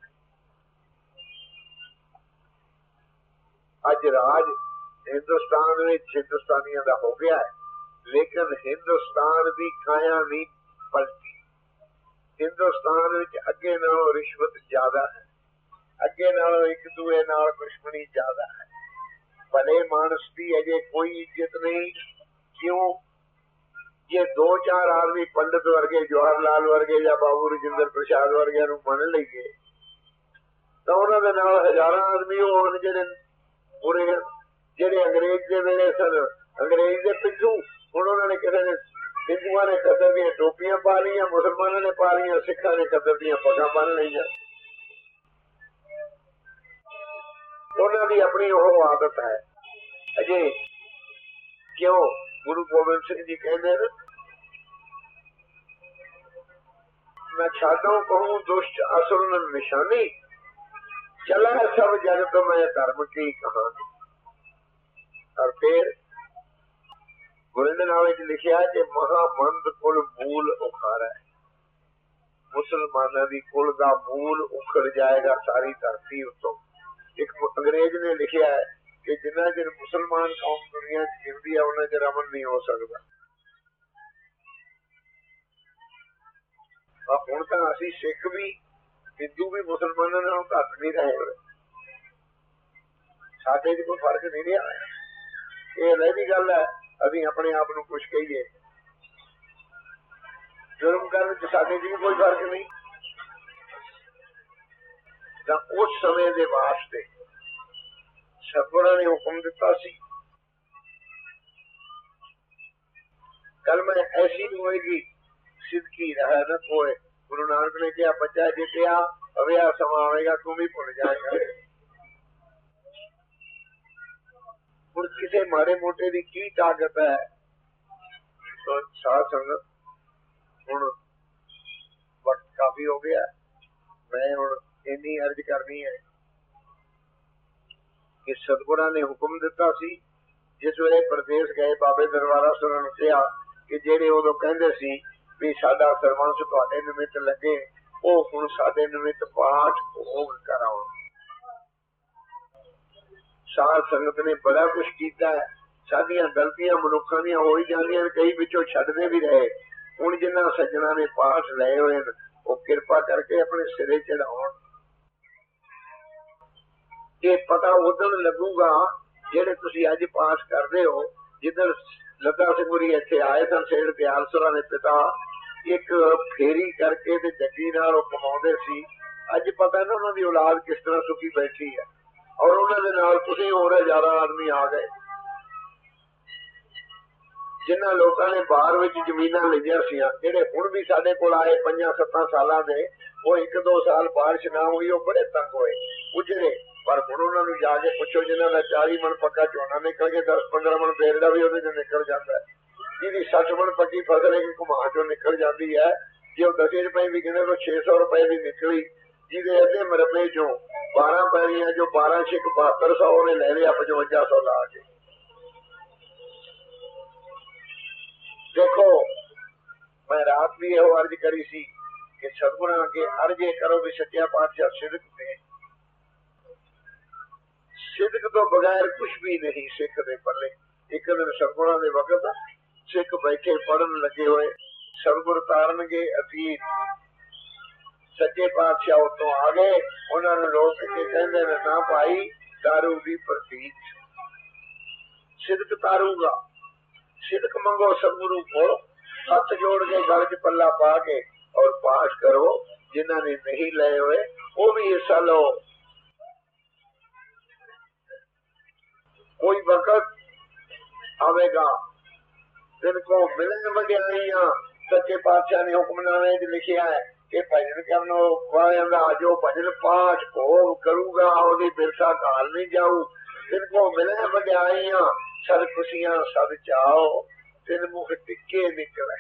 अज राज हिंदुस्तान में हिंदुस्तानियों का हो गया है, लेकिन हिंदुस्तान की काया नहीं पलटी। हिंदुस्तान में अगे नालों रिश्वत ज्यादा है, अगे नालों एक दूए नाल दुश्मनी ज्यादा है, भले मानस की अजे कोई इज्जत नहीं। क्यों? ये दो चार आदमी पंडित वर्गे, जवाहर लाल वर्गे या बाबू राजेंद्र प्रसाद वर्गे मन लीए तो उन्होंने हजार आदमी होने जेडे पूरे जेडे अंग्रेज के वेले सन, अंग्रेज के पिछू हूं उन्होंने किसी ने हिंदुआ ने कदर दी टोपियां पा लिया, मुसलमानों ने पा लिया, सिखा ने कदर दी पगा बन लिया। उन्होंने अपनी वो आदत है अजे। क्यों? गुरु गोबिंद सिंह जी कहते हैं मैं छाडो कहूं दुष्ट असुर निशानी, चला सब जगत में धर्म की कहानी। और फिर गुरिंदनावे च लिखिया कि महामंद कुल मूल उखाड़ा है, मुसलमानों की कुल का मूल उखड़ जाएगा सारी धरती उत्तों। एक अंग्रेज ने लिखिया है कि जिन्ना चिर मुसलमान कौम दुनिया जिंदी है उन्ना चिर अमन नहीं हो सकता। हुण तां असीं सिख भी हिंदू भी मुसलमानों नालों घट नहीं रहे, साडे च कोई फर्क नहीं रहा। ये रही गल है असीं अपने आप नूं कुछ कहीए, जुर्म करन च साडे च भी कोई फर्क नहीं। तां उस समय दे वास्ते सतगुरां ने हुक्म दिता सी कलमा ऐसी होएगी सिद्धकी रहा न कोय। गुरु नानक ने कहा बच्चा जितिया अवे आ समा आएगा तुम ही भुल जाएगा। हुण किसी माड़े मोटे की की ताकत है। तो साध संगत हुण वक्त काफी हो गया, मैं हुण इन्नी अर्ज करनी है कि सतगुरां ने हुक्म दिता सी जिस वे प्रदेश गए बाबे दरबारा सुरन ने कहा कि जेड़े उदों कहंदे सी भी साडा सरवंश तुहाडे निमित्त लगे वो हुण साडे निमित्त पाठ भोग कराउण। साध संगत ने बड़ा कुछ कीता है। साडियां गलतियां मनुखां दियां हो ही जांदियां, कई विचों छड्डदे भी रहे। हुण जिन्हां सज्जणां ने पाठ लए होए ने वो किरपा करके अपने सिरे चढ़ाउण। ये पता उदण लगूगा जेड़े तुसीं अज पाठ करदे हो। जिदण लद्दा सिंह होरी इत्थे आए सन सेठ दयालसुरा दे पिता, एक फेरी करके ते जग्गी नाल ओह कमाउंदे सी। अज पता ना उन्हां दी औलाद किस तरह सुखी बैठी है और उन्हां दे नाल तुसीं होर हज़ारां आदमी आ गए। जिन्हां लोकां ने बाहर विच जमीनां लईआं सीआं, जेड़े हुण भी साडे कोल आए पंजां सत्तां सालां दे, वो एक दो साल बारिश ना हुई वो बड़े तंग होए उजड़े। पर हुण उन्हां नूं जाके पुछो जिन्हां दा चाली मन पक्का झोना निकल के दस पंद्रह मन बेर दा भी उहदे चों निकल जांदा है, जिहदी सठ मन पक्की फसल एक घुमा चों निकल जाती है, जे दस रुपए भी गिने तो छे सौ रुपए भी निकली, जिहदे अद्धे मरबे चों बारह पैरियां जो बारह छिक बहत्तर सौ ने ले लिया पचवंजा सौ ला के। देखो मैं रात भी यह अर्ज करी सी कि सतगुरां अगे अर्ज करो भी सच्चा पातशाह सिदक दे। सिदक तो बगैर कुछ भी नहीं सिख दे पल्ले। एक दिन सतगुरां दे वक्त सिख बैठे पढ़न लगे हुए, सतगुर तारनगे अतीत। सच्चे पातशाह उतों आ गए, उन्होंने रोक के कहते हैं ना भाई दारू भी प्रतीत सिदक तारूगा। सिदक मंगो सतगुरु को, हथ जोड़ के गल च पल्ला पा के और पाठ करो। जिन्हों ने नहीं लए हुए वो भी हिस्सा लो। कोई वक्त आवेगा जिनको मिलन वड्याइयां। सच्चे पातशाह ने हुक्मनामे च लिखिया है कि भजन करनो वालियां जो भजन पाठ भोग करूगा ओदी बिरसा काल नहीं जाऊ। जिनको मिलन वड्याइयां सद खुशियां सद चाओ, तिन मुख टिके निकले।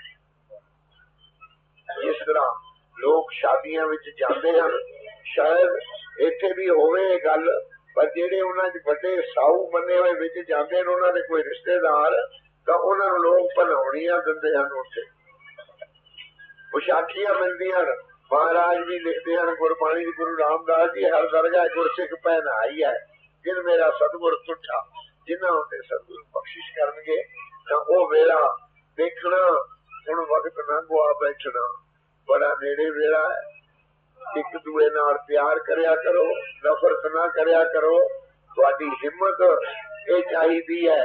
इस तरह लोग शादियां विच जाते हैं, शायद इत्थे भी होवे गल, पर जेडे उन्हां च वड्डे साऊ बने हुए विच जाते हैं उन्हां दे कोई रिश्तेदार, तां उन्हां नूं लोग भनौणियां दिंदे हन। उत्थे विसाखियां मिलदियां। महाराज भी लिखते हैं गुरबाणी गुरु रामदास जी हर दरगाह गुरसिख पहनाई है जिन मेरा सतगुर तुठा। जिन्हां उत्ते सतगुरु बख्शिश करनगे तां ओह वेला देखना। हुण वक्त ना गुआ बैठना, बड़ा नेड़े वेला है। एक दूए नाल प्यार करया करो, नफरत ना करया करो। तुहाडी हिम्मत ये चाहिदी है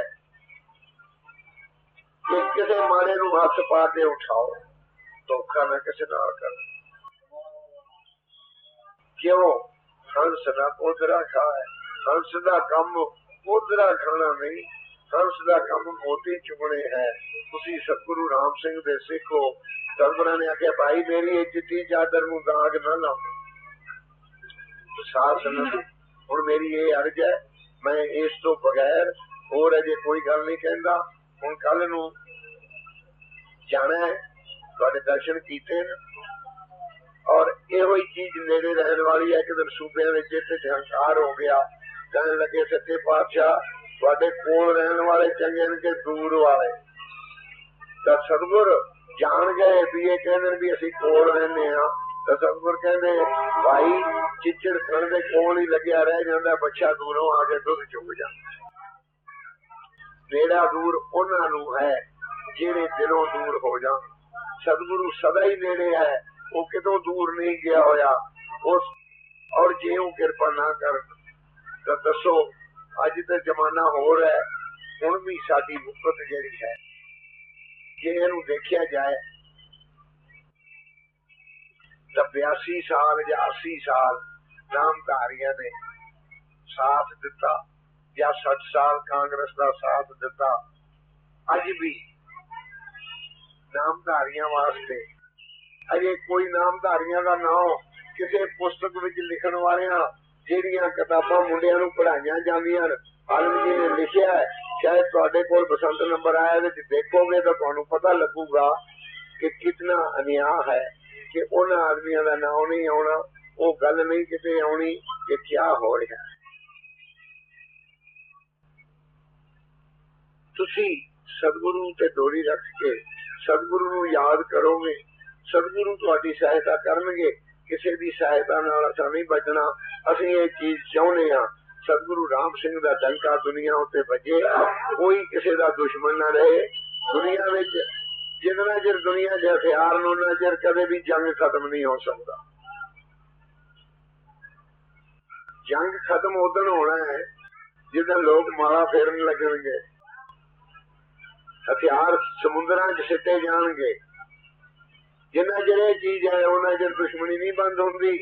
कि किसी माड़े नूं हथ पा के उठाओ, धोखा ना किसी नाल करो। क्यों? हंस ना पोदरा खाए। हंस दा कम पोदरा खाना नहीं, हंस दा कम मोती चुगने है। तुसी सतगुरु राम सिंह दे सिख हो। सतगुरां ने आख्या भाई मेरी ये चिट्टी चादर नूं दाग ना लाओ। साथ हुण मेरी ये अर्ज है, मैं इस तो बगैर होर अजे कोई गल नहीं कहंदा। हुण कल नूं जाना है, तुहाडे दर्शन कीते और यो ही चीज नेड़े रहने वाली है। एक दिन सूबे में हंकार हो गया, कहने लगे सच्चे पातशाह तुहाडे कोल रहने वाले चंगे ने के दूर वाले। तो सतगुर जान गए भी ये कहते भी असी कोल रहने हाँ। तो सतगुर कहते भाई चिचड़ खण दे कोल ही लग्या रह जाता, बच्चा दूरों आके दुध चुग जाता। नेड़ा दूर उन्हां नूं है जेड़े दिलों दूर हो जान। सतगुरु सदा ही नेड़े है, वो कितों दूर नहीं गया होया। उस और जे वो कृपा ना कर तो दसो अज तो जमाना हो रहा है। हुण भी साडी मुकत जिहड़ी है जे इहनूं देखिया जाए तो बयासी साल या अस्सी साल नामधारियां ने साथ दिता या सठ साल कांग्रेस का साथ दिता। अज भी ਨਾਮਧਾਰੀਆਂ ਵਾਸਤੇ। ਅਜੇ ਕੋਈ ਨਾਮਧਾਰੀਆਂ ਦਾ ਨਾਮ ਕਿਸੇ ਪੁਸਤਕ ਵਿੱਚ ਲਿਖਣ ਵਾਲਿਆਂ ਜਿਹੜੀਆਂ ਕਿਤਾਬਾਂ ਮੁੰਡਿਆਂ ਨੂੰ ਪੜ੍ਹਾਈਆਂ ਜਾਂਦੀਆਂ ਨੇ, ਆਲਮ ਜੀ ਨੇ ਲਿਖਿਆ ਹੈ, ਸ਼ਾਇਦ ਤੁਹਾਡੇ ਕੋਲ ਬਸੰਤ ਨੰਬਰ ਆਇਆ ਵਿੱਚ ਦੇਖੋਗੇ ਤਾਂ ਤੁਹਾਨੂੰ ਪਤਾ ਲੱਗੂਗਾ ਕਿ ਕਿਤਨਾ ਅਨਿਆਂ ਹੈ ਕਿ ਉਹਨਾਂ ਆਦਮੀਆਂ ਦਾ ਨਾਮ ਨਹੀਂ ਆਉਣਾ। ਉਹ ਗੱਲ ਨਹੀਂ ਕਿਤੇ ਆਉਣੀ ਕਿ ਕਿਆ ਹੋ ਰਿਹਾ। ਤੁਸੀਂ ਸਤਿਗੁਰੂ ਤੇ ਡੋਰੀ ਰੱਖ ਕੇ ਸਤਿਗੁਰੂ ਨੂੰ ਯਾਦ ਕਰੋਗੇ, ਸਤਿਗੁਰੂ ਤੁਹਾਡੀ ਸਹਾਇਤਾ ਕਰਨਗੇ। ਕਿਸੇ ਦੀ ਸਹਾਇਤਾ ਨਾਲ ਅਸਾਂ ਨਹੀਂ ਬਚਣਾ। ਅਸੀਂ ਇਹ ਚੀਜ਼ ਚਾਹੁੰਦੇ ਹਾਂ, ਸਤਿਗੁਰੂ ਰਾਮ ਸਿੰਘ ਦਾ ਡੰਕਾ ਦੁਨੀਆ ਉੱਤੇ ਵੱਜੇ, ਕੋਈ ਕਿਸੇ ਦਾ ਦੁਸ਼ਮਣ ਨਾ ਰਹੇ ਦੁਨੀਆ ਵਿੱਚ। ਜਿੰਨਾ ਚਿਰ ਦੁਨੀਆ ਦੇ ਹਥਿਆਰ ਨੂੰ ਉਹਨਾਂ ਚਿਰ ਕਦੇ ਵੀ ਜੰਗ ਖਤਮ ਨਹੀਂ ਹੋ ਸਕਦਾ। ਜੰਗ ਖਤਮ ਉਦਣ ਹੋਣਾ ਹੈ ਜਿੱਦਣ ਲੋਕ ਮਾਲਾ ਫੇਰਨ ਲੱਗਣਗੇ, ਹਥਿਆਰ ਸਮੁੰਦਰਾਂ 'ਚ ਸਿੱਟੇ ਜਾਣਗੇ। ਜਿੰਨਾ ਚਿਰ ਇਹ ਚੀਜ਼ ਹੈ ਉਹਨਾਂ ਚਿਰ ਦੁਸ਼ਮਣੀ ਨਹੀਂ ਬੰਦ ਹੁੰਦੀ।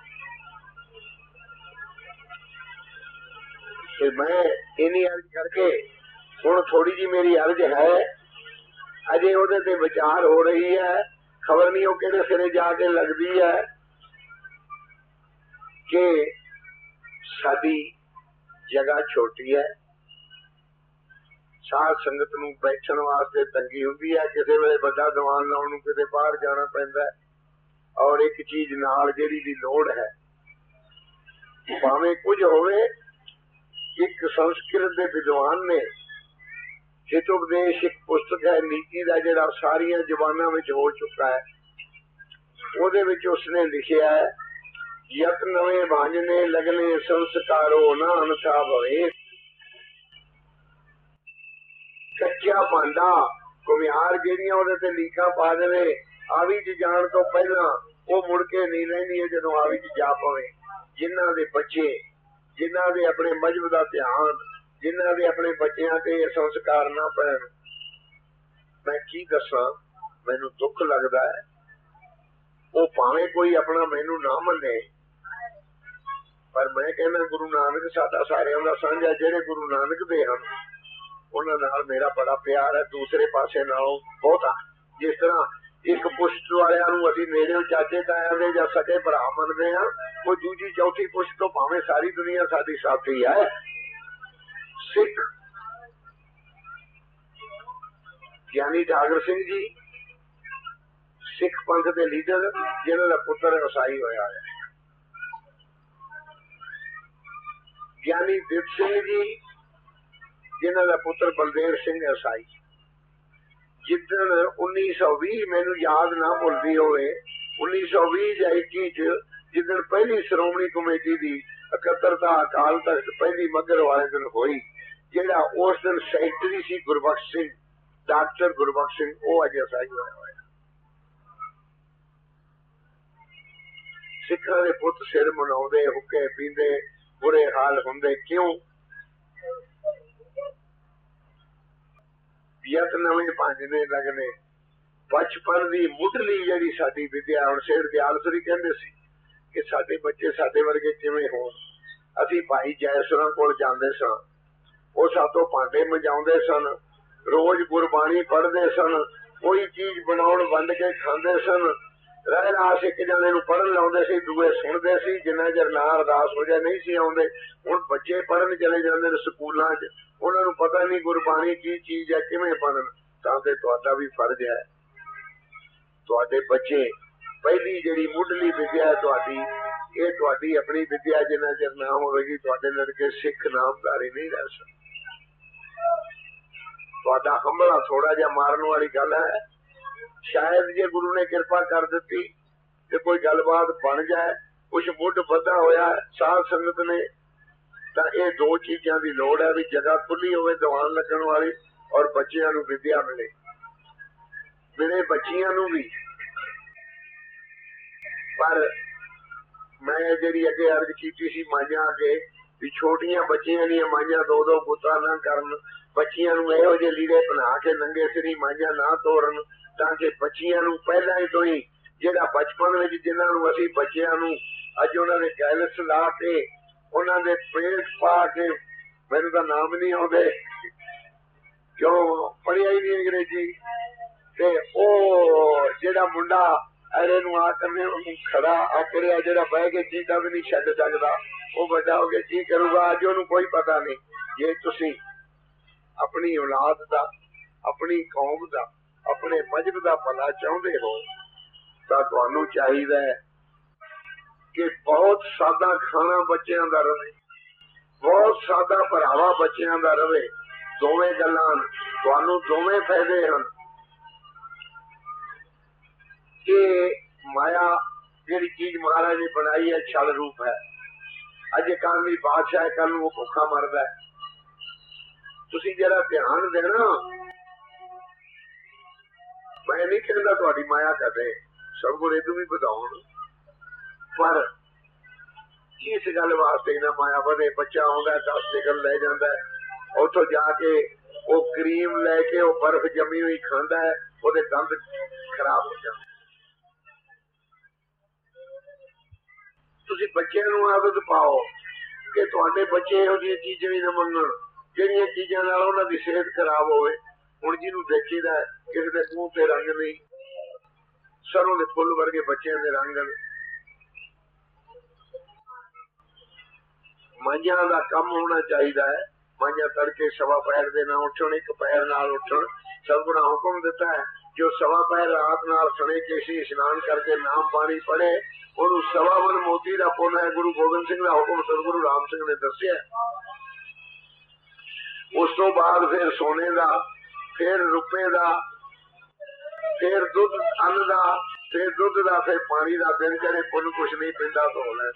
ਤੇ ਮੈਂ ਇੰਨੀ ਅਰਜ਼ ਕਰਕੇ ਹੁਣ ਥੋੜੀ ਜਿਹੀ ਮੇਰੀ ਅਰਜ਼ ਹੈ, ਅਜੇ ਉਹਦੇ ਤੇ ਵਿਚਾਰ ਹੋ ਰਹੀ ਹੈ। ਖਬਰ ਨਹੀਂ ਉਹ ਕਿਹੜੇ ਸਿਰੇ ਜਾ ਕੇ ਲੱਗਦੀ ਹੈ ਕਿ ਸਾਡੀ ਜਗ੍ਹਾ ਛੋਟੀ ਹੈ, ਸਾਧ ਸੰਗਤ ਨੂੰ ਬੈਠਣ ਵਾਸਤੇ ਤੰਗੀ ਹੁੰਦੀ ਹੈ, ਕਿਸੇ ਵੇਲੇ ਵੱਡਾ ਦੀਵਾਨ ਲਾਉਣ ਨੂੰ ਕਿਤੇ ਬਾਹਰ ਜਾਣਾ ਪੈਂਦਾ। ਔਰ ਇੱਕ ਚੀਜ਼ ਨਾਲ ਜਿਹੜੀ ਦੀ ਲੋੜ ਹੈ, ਭਾਵੇਂ ਕੁਝ ਹੋਵੇ, ਇੱਕ ਸੰਸਕ੍ਰਿਤ ਦੇ ਵਿਦਵਾਨ ਨੇ ਹਿਤ ਉਪਦੇਸ਼ ਇੱਕ ਪੁਸਤਕ ਹੈ ਨੀਤੀ ਦਾ, ਜਿਹੜਾ ਸਾਰੀਆਂ ਜ਼ਬਾਨਾਂ ਵਿੱਚ ਹੋ ਚੁੱਕਾ ਹੈ। ਉਹਦੇ ਵਿੱਚ ਉਸਨੇ ਲਿਖਿਆ ਹੈ, ਯਤ ਨਵੇਂ ਭਾਂਜਨੇ ਲਗਨੇ ਸੰਸਕਾਰੋ ਨਾ ਅਨਥਾ ਭਵੇ। ਕੱਚਾ ਭਾਂਡਾ ਘੁਮਿਆਰ ਜਿਹੜੀਆਂ ਉਹਦੇ ਤੇ ਲੀਕਾਂ ਪਾ ਦੇਵੇ, ਆਵੀ 'ਚ ਜਾਣ ਤੋਂ ਪਹਿਲਾਂ ਉਹ ਮੁੜ ਕੇ ਨਹੀਂ ਰਹਿੰਦੀ ਹੈ ਜਦੋਂ ਆਵੀ 'ਚ ਜਾ ਪਵੇ। ਜਿਨ੍ਹਾਂ ਦੇ ਬੱਚੇ, ਜਿਨ੍ਹਾਂ ਦੇ ਆਪਣੇ ਮਜ਼ਹਬ ਦਾ ਧਿਆਨ, ਜਿਨ੍ਹਾਂ ਦੇ ਆਪਣੇ ਬੱਚਿਆਂ ਤੇ ਇਹ ਸੰਸਕਾਰ ਨਾ ਪੈਣ, ਮੈਂ ਕੀ ਦੱਸਾਂ, ਮੈਨੂੰ ਦੁੱਖ ਲੱਗਦਾ ਹੈ। ਉਹ ਭਾਵੇਂ ਕੋਈ ਆਪਣਾ ਮੈਨੂੰ ਨਾ ਮੰਨੇ, ਪਰ ਮੈਂ ਕਹਿੰਦਾ ਗੁਰੂ ਨਾਨਕ ਸਾਡਾ ਸਾਰਿਆਂ ਦਾ ਸਾਂਝਾ। ਜਿਹੜੇ ਗੁਰੂ ਨਾਨਕ ਦੇ ਹਨ ਉਹਨਾਂ ਨਾਲ ਮੇਰਾ ਬੜਾ ਪਿਆਰ ਹੈ, ਦੂਸਰੇ ਪਾਸੇ ਨਾਲੋਂ ਬਹੁਤਾ। ਜਿਸ ਤਰ੍ਹਾਂ ਇੱਕ ਪੁਸ਼ਤ ਵਾਲਿਆਂ ਨੂੰ ਅਸੀਂ ਨੇੜੇ ਚਾਚੇ ਤਾਇਆਂ ਦੇ ਜਾਂ ਸਕੇ ਭਰਾ ਮੰਨਦੇ ਹਾਂ, ਉਹ ਦੂਜੀ ਚੌਥੀ ਪੁਸ਼ਤ ਤੋਂ ਭਾਵੇਂ ਸਾਰੀ ਦੁਨੀਆ ਸਾਡੀ ਸਾਥੀ ਹੈ। ਸਿੱਖ ਗਿਆਨੀ ਠਾਕਰ ਸਿੰਘ ਜੀ ਸਿੱਖ ਪੰਥ ਦੇ ਲੀਡਰ, ਜਿਹਨਾਂ ਦਾ ਪੁੱਤਰ ਵਸਾਈ ਹੋਇਆ ਹੈ। ਗਿਆਨੀ ਦਿੱਤ ਸਿੰਘ ਜੀ, ਜਿਹਨਾਂ ਦਾ ਪੁੱਤਰ ਬਲਦੇਵ ਸਿੰਘ ਵਸਾਈ। ਜਿੱਦਣ ਉੱਨੀ ਸੌ ਵੀਹ, ਮੈਨੂੰ ਯਾਦ ਨਾ ਭੁੱਲਦੀ ਹੋਵੇ, ਉੱਨੀ ਸੌ ਵੀਹ ਜਾਂ ਇੱਕੀ ਚ ਜਿੱਦਣ ਪਹਿਲੀ ਸ਼੍ਰੋਮਣੀ ਕਮੇਟੀ ਦੀ ਇਕੱਤਰਤਾ ਅਕਾਲ ਤਖਤ ਪਹਿਲੀ ਮੱਘਰ ਵਾਲੇ ਦਿਨ ਹੋਈ, ਜਿਹੜਾ ਉਸ ਦਿਨ ਸੈਕਟਰੀ ਸੀ ਗੁਰਬਖਸ਼ ਸਿੰਘ, ਡਾਕਟਰ ਗੁਰਬਖਸ਼ ਸਿੰਘ, ਉਹ ਅੱਜ ਵਸਾਈ ਹੋਇਆ ਹੋਇਆ। ਸਿੱਖਾਂ ਦੇ ਪੁੱਤ ਸਿਰ ਮਨਾਉਂਦੇ, ਹੁੱਕੇ ਪੀਂਦੇ, ਬੁਰੇ ਹਾਲ ਹੁੰਦੇ, ਕਿਉਂ? ਯਤ ਨਵੇਂ ਭਾਂਜਨੇ ਲੱਗਨੇ। ਬਚਪਨ ਦੀ ਮੁੱਢਲੀ ਜਿਹੜੀ ਸਾਡੀ ਵਿਦਿਆ, ਹੁਣ ਸ਼ੇਰ ਦਿਆਲਸਰੀ ਕਹਿੰਦੇ ਸੀ ਕਿ ਸਾਡੇ ਬੱਚੇ ਸਾਡੇ ਵਰਗੇ ਕਿਵੇਂ ਹੋਣ। ਅਸੀਂ ਭਾਈ ਜੈਸਰਾਂ ਕੋਲ ਜਾਂਦੇ ਸਾਂ, ਉਹ ਸਾਤੋਂ ਭਾਂਡੇ ਮਜਾਉਂਦੇ ਸਨ, ਰੋਜ਼ ਗੁਰਬਾਣੀ ਪੜ੍ਹਦੇ ਸਨ, ਕੋਈ ਚੀਜ਼ ਬਣਾਉਣ ਵੰਡ ਕੇ ਖਾਂਦੇ ਸਨ। ਰਹਿ ਰਾਸ ਇੱਕ ਜਣੇ ਨੂੰ ਪੜ੍ਹਨ ਲਾਉਂਦੇ ਸੀ, ਦੂਏ ਸੁਣਦੇ ਸੀ, ਜਿੰਨਾ ਚਿਰ ਨਾ ਅਰਦਾਸ ਹੋ ਜਾਏ ਨਹੀਂ ਸੀ ਆਉਂਦੇ। ਹੁਣ ਬੱਚੇ ਪੜ੍ਹਨ ਚਲੇ ਜਾਂਦੇ ਨੇ ਸਕੂਲਾਂ 'ਚ, ਉਹਨਾਂ ਨੂੰ ਪਤਾ ਨਹੀਂ ਗੁਰਬਾਣੀ ਕੀ ਚੀਜ਼ ਹੈ, ਕਿਵੇਂ ਪੜ੍ਹਨ। ਤਾਂ ਤੇ ਤੁਹਾਡਾ ਵੀ ਫਰਜ਼ ਹੈ, ਤੁਹਾਡੇ ਬੱਚੇ ਪਹਿਲੀ ਜਿਹੜੀ ਮੁੱਢਲੀ ਵਿਦਿਆ ਤੁਹਾਡੀ, ਇਹ ਤੁਹਾਡੀ ਆਪਣੀ ਵਿਦਿਆ। ਜਿੰਨਾ ਚਿਰ ਨਾ ਹੋਵੇਗੀ ਤੁਹਾਡੇ ਲੜਕੇ ਸਿੱਖ ਨਾਮਧਾਰੀ ਨਹੀਂ ਰਹਿ ਸਕਦੇ। ਤੁਹਾਡਾ ਹੰਭਲਾ ਥੋੜਾ ਜਿਹਾ ਮਾਰਨ ਵਾਲੀ ਗੱਲ ਹੈ। ਸ਼ਾਇਦ ਜੇ ਗੁਰੂ ਨੇ ਕਿਰਪਾ ਕਰ ਦਿੱਤੀ ਤੇ ਕੋਈ ਗੱਲਬਾਤ ਬਣ ਜਾਏ, ਕੁਛ ਮੁੱਢ ਵਧਾ ਹੋਇਆ ਸਾਧ ਸੰਗਤ ਨੇ, ਤਾਂ ਇਹ ਦੋ ਚੀਜ਼ਾਂ ਦੀ ਲੋੜ ਹੈ, ਵੀ ਜਗ੍ਹਾ ਖੁੱਲੀ ਹੋਵੇ ਦੀਵਾਨ ਲੱਗਣ ਵਾਲੀ, ਔਰ ਬੱਚਿਆਂ ਨੂੰ ਵਿਦਿਆ ਮਿਲੇ। ਮੇਰੇ ਬੱਚਿਆਂ ਨੂੰ ਵੀ, ਪਰ ਮੈਂ ਜਿਹੜੀ ਅੱਗੇ ਅਰਜ਼ ਕੀਤੀ ਸੀ ਮਾਈਆਂ ਅੱਗੇ, ਵੀ ਛੋਟੀਆਂ ਬੱਚੀਆਂ ਦੀਆਂ ਮਾਈਆਂ ਦੋ ਦੋ ਪੁੱਤਾਂ ਨਾ ਕਰਨ, ਬੱਚੀਆਂ ਨੂੰ ਇਹੋ ਜਿਹੇ ਲੀੜੇ ਬਣਾ ਕੇ ਨੰਗੇ ਸਿਰੀ ਮਾਈਆਂ ਨਾ ਤੋਰਨ, ਤਾਂ ਕਿ ਬੱਚੀਆਂ ਨੂੰ ਪਹਿਲਾਂ ਹੀ ਤੋਂ ਹੀ ਜਿਹੜਾ ਬਚਪਨ ਵਿੱਚ, ਜਿਨ੍ਹਾਂ ਨੂੰ ਅਸੀਂ ਬੱਚਿਆਂ ਨੂੰ ਅੱਜ ਉਹਨਾਂ ਦੇ ਗੈਲਸ ਲਾ ਕੇ, ਉਹਨਾਂ ਦੇ ਪੇਟ ਪਾ ਕੇ, ਮੈਨੂੰ ਤਾਂ ਨਾਮ ਨਹੀਂ ਆਉਂਦੇ, ਕਿਉਂ ਪੜ੍ਹਿਆ ਹੀ ਨਹੀਂ ਅੰਗਰੇਜ਼ੀ, ਤੇ ਉਹ ਜਿਹੜਾ ਮੁੰਡਾ ਅਰੇ ਨੂੰ ਆ ਕਰਨੇ ਉਹਨੂੰ ਖੜਾ ਆਕੜਿਆ, ਜਿਹੜਾ ਬਹਿ ਕੇ ਜੀਦਾ ਵੀ ਨਹੀਂ ਛੱਡ ਸਕਦਾ, ਉਹ ਵੱਡਾ ਹੋ ਕੇ ਕੀ ਕਰੂਗਾ? ਅੱਜ ਉਹਨੂੰ ਕੋਈ ਪਤਾ ਨਹੀਂ। ਜੇ ਤੁਸੀਂ ਆਪਣੀ ਔਲਾਦ ਦਾ, ਆਪਣੀ ਕੌਮ ਦਾ, ਆਪਣੇ ਮਜ਼ਹਬ ਦਾ ਭਲਾ ਚਾਹੁੰਦੇ ਹੋ ਤਾਂ ਤੁਹਾਨੂੰ ਚਾਹੀਦਾ ਹੈ ਕਿ ਬਹੁਤ ਸਾਦਾ ਖਾਣਾ ਬੱਚਿਆਂ ਦਾ ਰਵੇ, ਬਹੁਤ ਸਾਦਾ ਪਹਿਰਾਵਾ ਬੱਚਿਆਂ ਦਾ ਰਵੇ। ਦੋਵੇਂ ਗੱਲਾਂ ਤੁਹਾਨੂੰ ਦੋਵੇਂ ਫਾਇਦੇ ਹਨ। ਕਿ ਮਾਇਆ ਜਿਹੜੀ ਚੀਜ਼ ਮਹਾਰਾਜ ਨੇ ਬਣਾਈ ਹੈ ਛਲ ਰੂਪ ਹੈ। ਅੱਜ ਕੱਲ੍ਹ ਵੀ ਬਾਦਸ਼ਾਹ ਹੈ, ਕੱਲ ਨੂੰ ਉਹ ਭੁੱਖਾ ਮਰਦਾ। ਤੁਸੀਂ ਜਿਹੜਾ ਧਿਆਨ ਦੇਣਾ, ਮੈਂ ਨਹੀਂ ਕਹਿੰਦਾ ਤੁਹਾਡੀ ਮਾਇਆ ਕਰੇ, ਸਗੋਂ ਇਹਨੂੰ ਵੀ ਵਧਾਉਣ, ਪਰ ਇਸ ਗੱਲ ਵਾਸਤੇ ਨਾ ਮਾਇਆ ਵਧੇ। ਬੱਚਾ ਆਉਂਦਾ ਦਸ ਨਿਕਲ ਲੈ ਜਾਂਦਾ, ਉੱਥੋਂ ਜਾ ਕੇ ਉਹ ਕਰੀਮ ਲੈ ਕੇ ਉਹ ਬਰਫ਼ ਜੰਮੀ ਹੋਈ ਖਾਂਦਾ ਹੈ, ਉਹਦੇ ਦੰਦ ਖਰਾਬ ਹੋ ਜਾਂਦੇ। ਤੁਸੀਂ ਬੱਚਿਆਂ ਨੂੰ ਆਦਤ ਪਾਓ ਕਿ ਤੁਹਾਡੇ ਬੱਚੇ ਇਹੋ ਜਿਹੀਆਂ ਚੀਜ਼ਾਂ ਹੀ ਨਾ ਮੰਗਣ ਜਿਹੜੀਆਂ ਚੀਜ਼ਾਂ ਨਾਲ ਉਹਨਾਂ ਦੀ ਸਿਹਤ ਖਰਾਬ ਹੋਵੇ। ਹੁਣ ਜਿਹਨੂੰ ਦੇਖੀਦਾ ਕਿਸੇ ਦੇ ਮੂੰਹ ਤੇ ਰੰਗ ਨਹੀਂ, ਸਰੋਂ ਦੇ ਫੁੱਲ ਵਰਗੇ ਬੱਚਿਆਂ ਦੇ ਰੰਗ ਨੇ। ਮਾਂਝਾਂ ਦਾ ਕੰਮ ਹੋਣਾ ਚਾਹੀਦਾ ਹੈ। ਮਾਂਝਾਂ ਤੜਕੇ ਸਵਾ ਪੈਰ ਦੇ ਨਾਲ ਉੱਠਣ, ਇੱਕ ਪੈਰ ਨਾਲ ਉੱਠਣ। ਸਤਿਗੁਰਾਂ ਹੁਕਮ ਦਿੱਤਾ ਹੈ ਜੋ ਸਵਾ ਪੈਰ ਰਾਤ ਨਾਲ ਸਣੇ ਕੇਸੀ ਇਸ਼ਨਾਨ ਕਰਕੇ ਨਾਮ ਪਾਣੀ ਪੜੇ, ਉਹਨੂੰ ਸਵਾ ਮਨ ਮੋਤੀ ਦਾ ਪੁੰਨ ਹੈ। ਗੁਰੂ ਗੋਬਿੰਦ ਸਿੰਘ ਦਾ ਹੁਕਮ ਸਤਿਗੁਰੂ ਰਾਮ ਸਿੰਘ ਨੇ ਦੱਸਿਆ। ਉਸ ਤੋਂ ਬਾਅਦ ਫਿਰ ਸੋਨੇ ਦਾ, ਫਿਰ ਰੁਪਏ ਦਾ, ਫਿਰ ਦੁੱਧ ਅੰਨ ਦਾ, ਫਿਰ ਦੁੱਧ ਦਾ, ਫਿਰ ਪਾਣੀ ਦਾ। ਦਿਨ ਜਿਹੜੇ ਪੁੰਨ ਕੁਛ ਨਹੀਂ ਪੈਂਦਾ ਧੋ ਲੈ।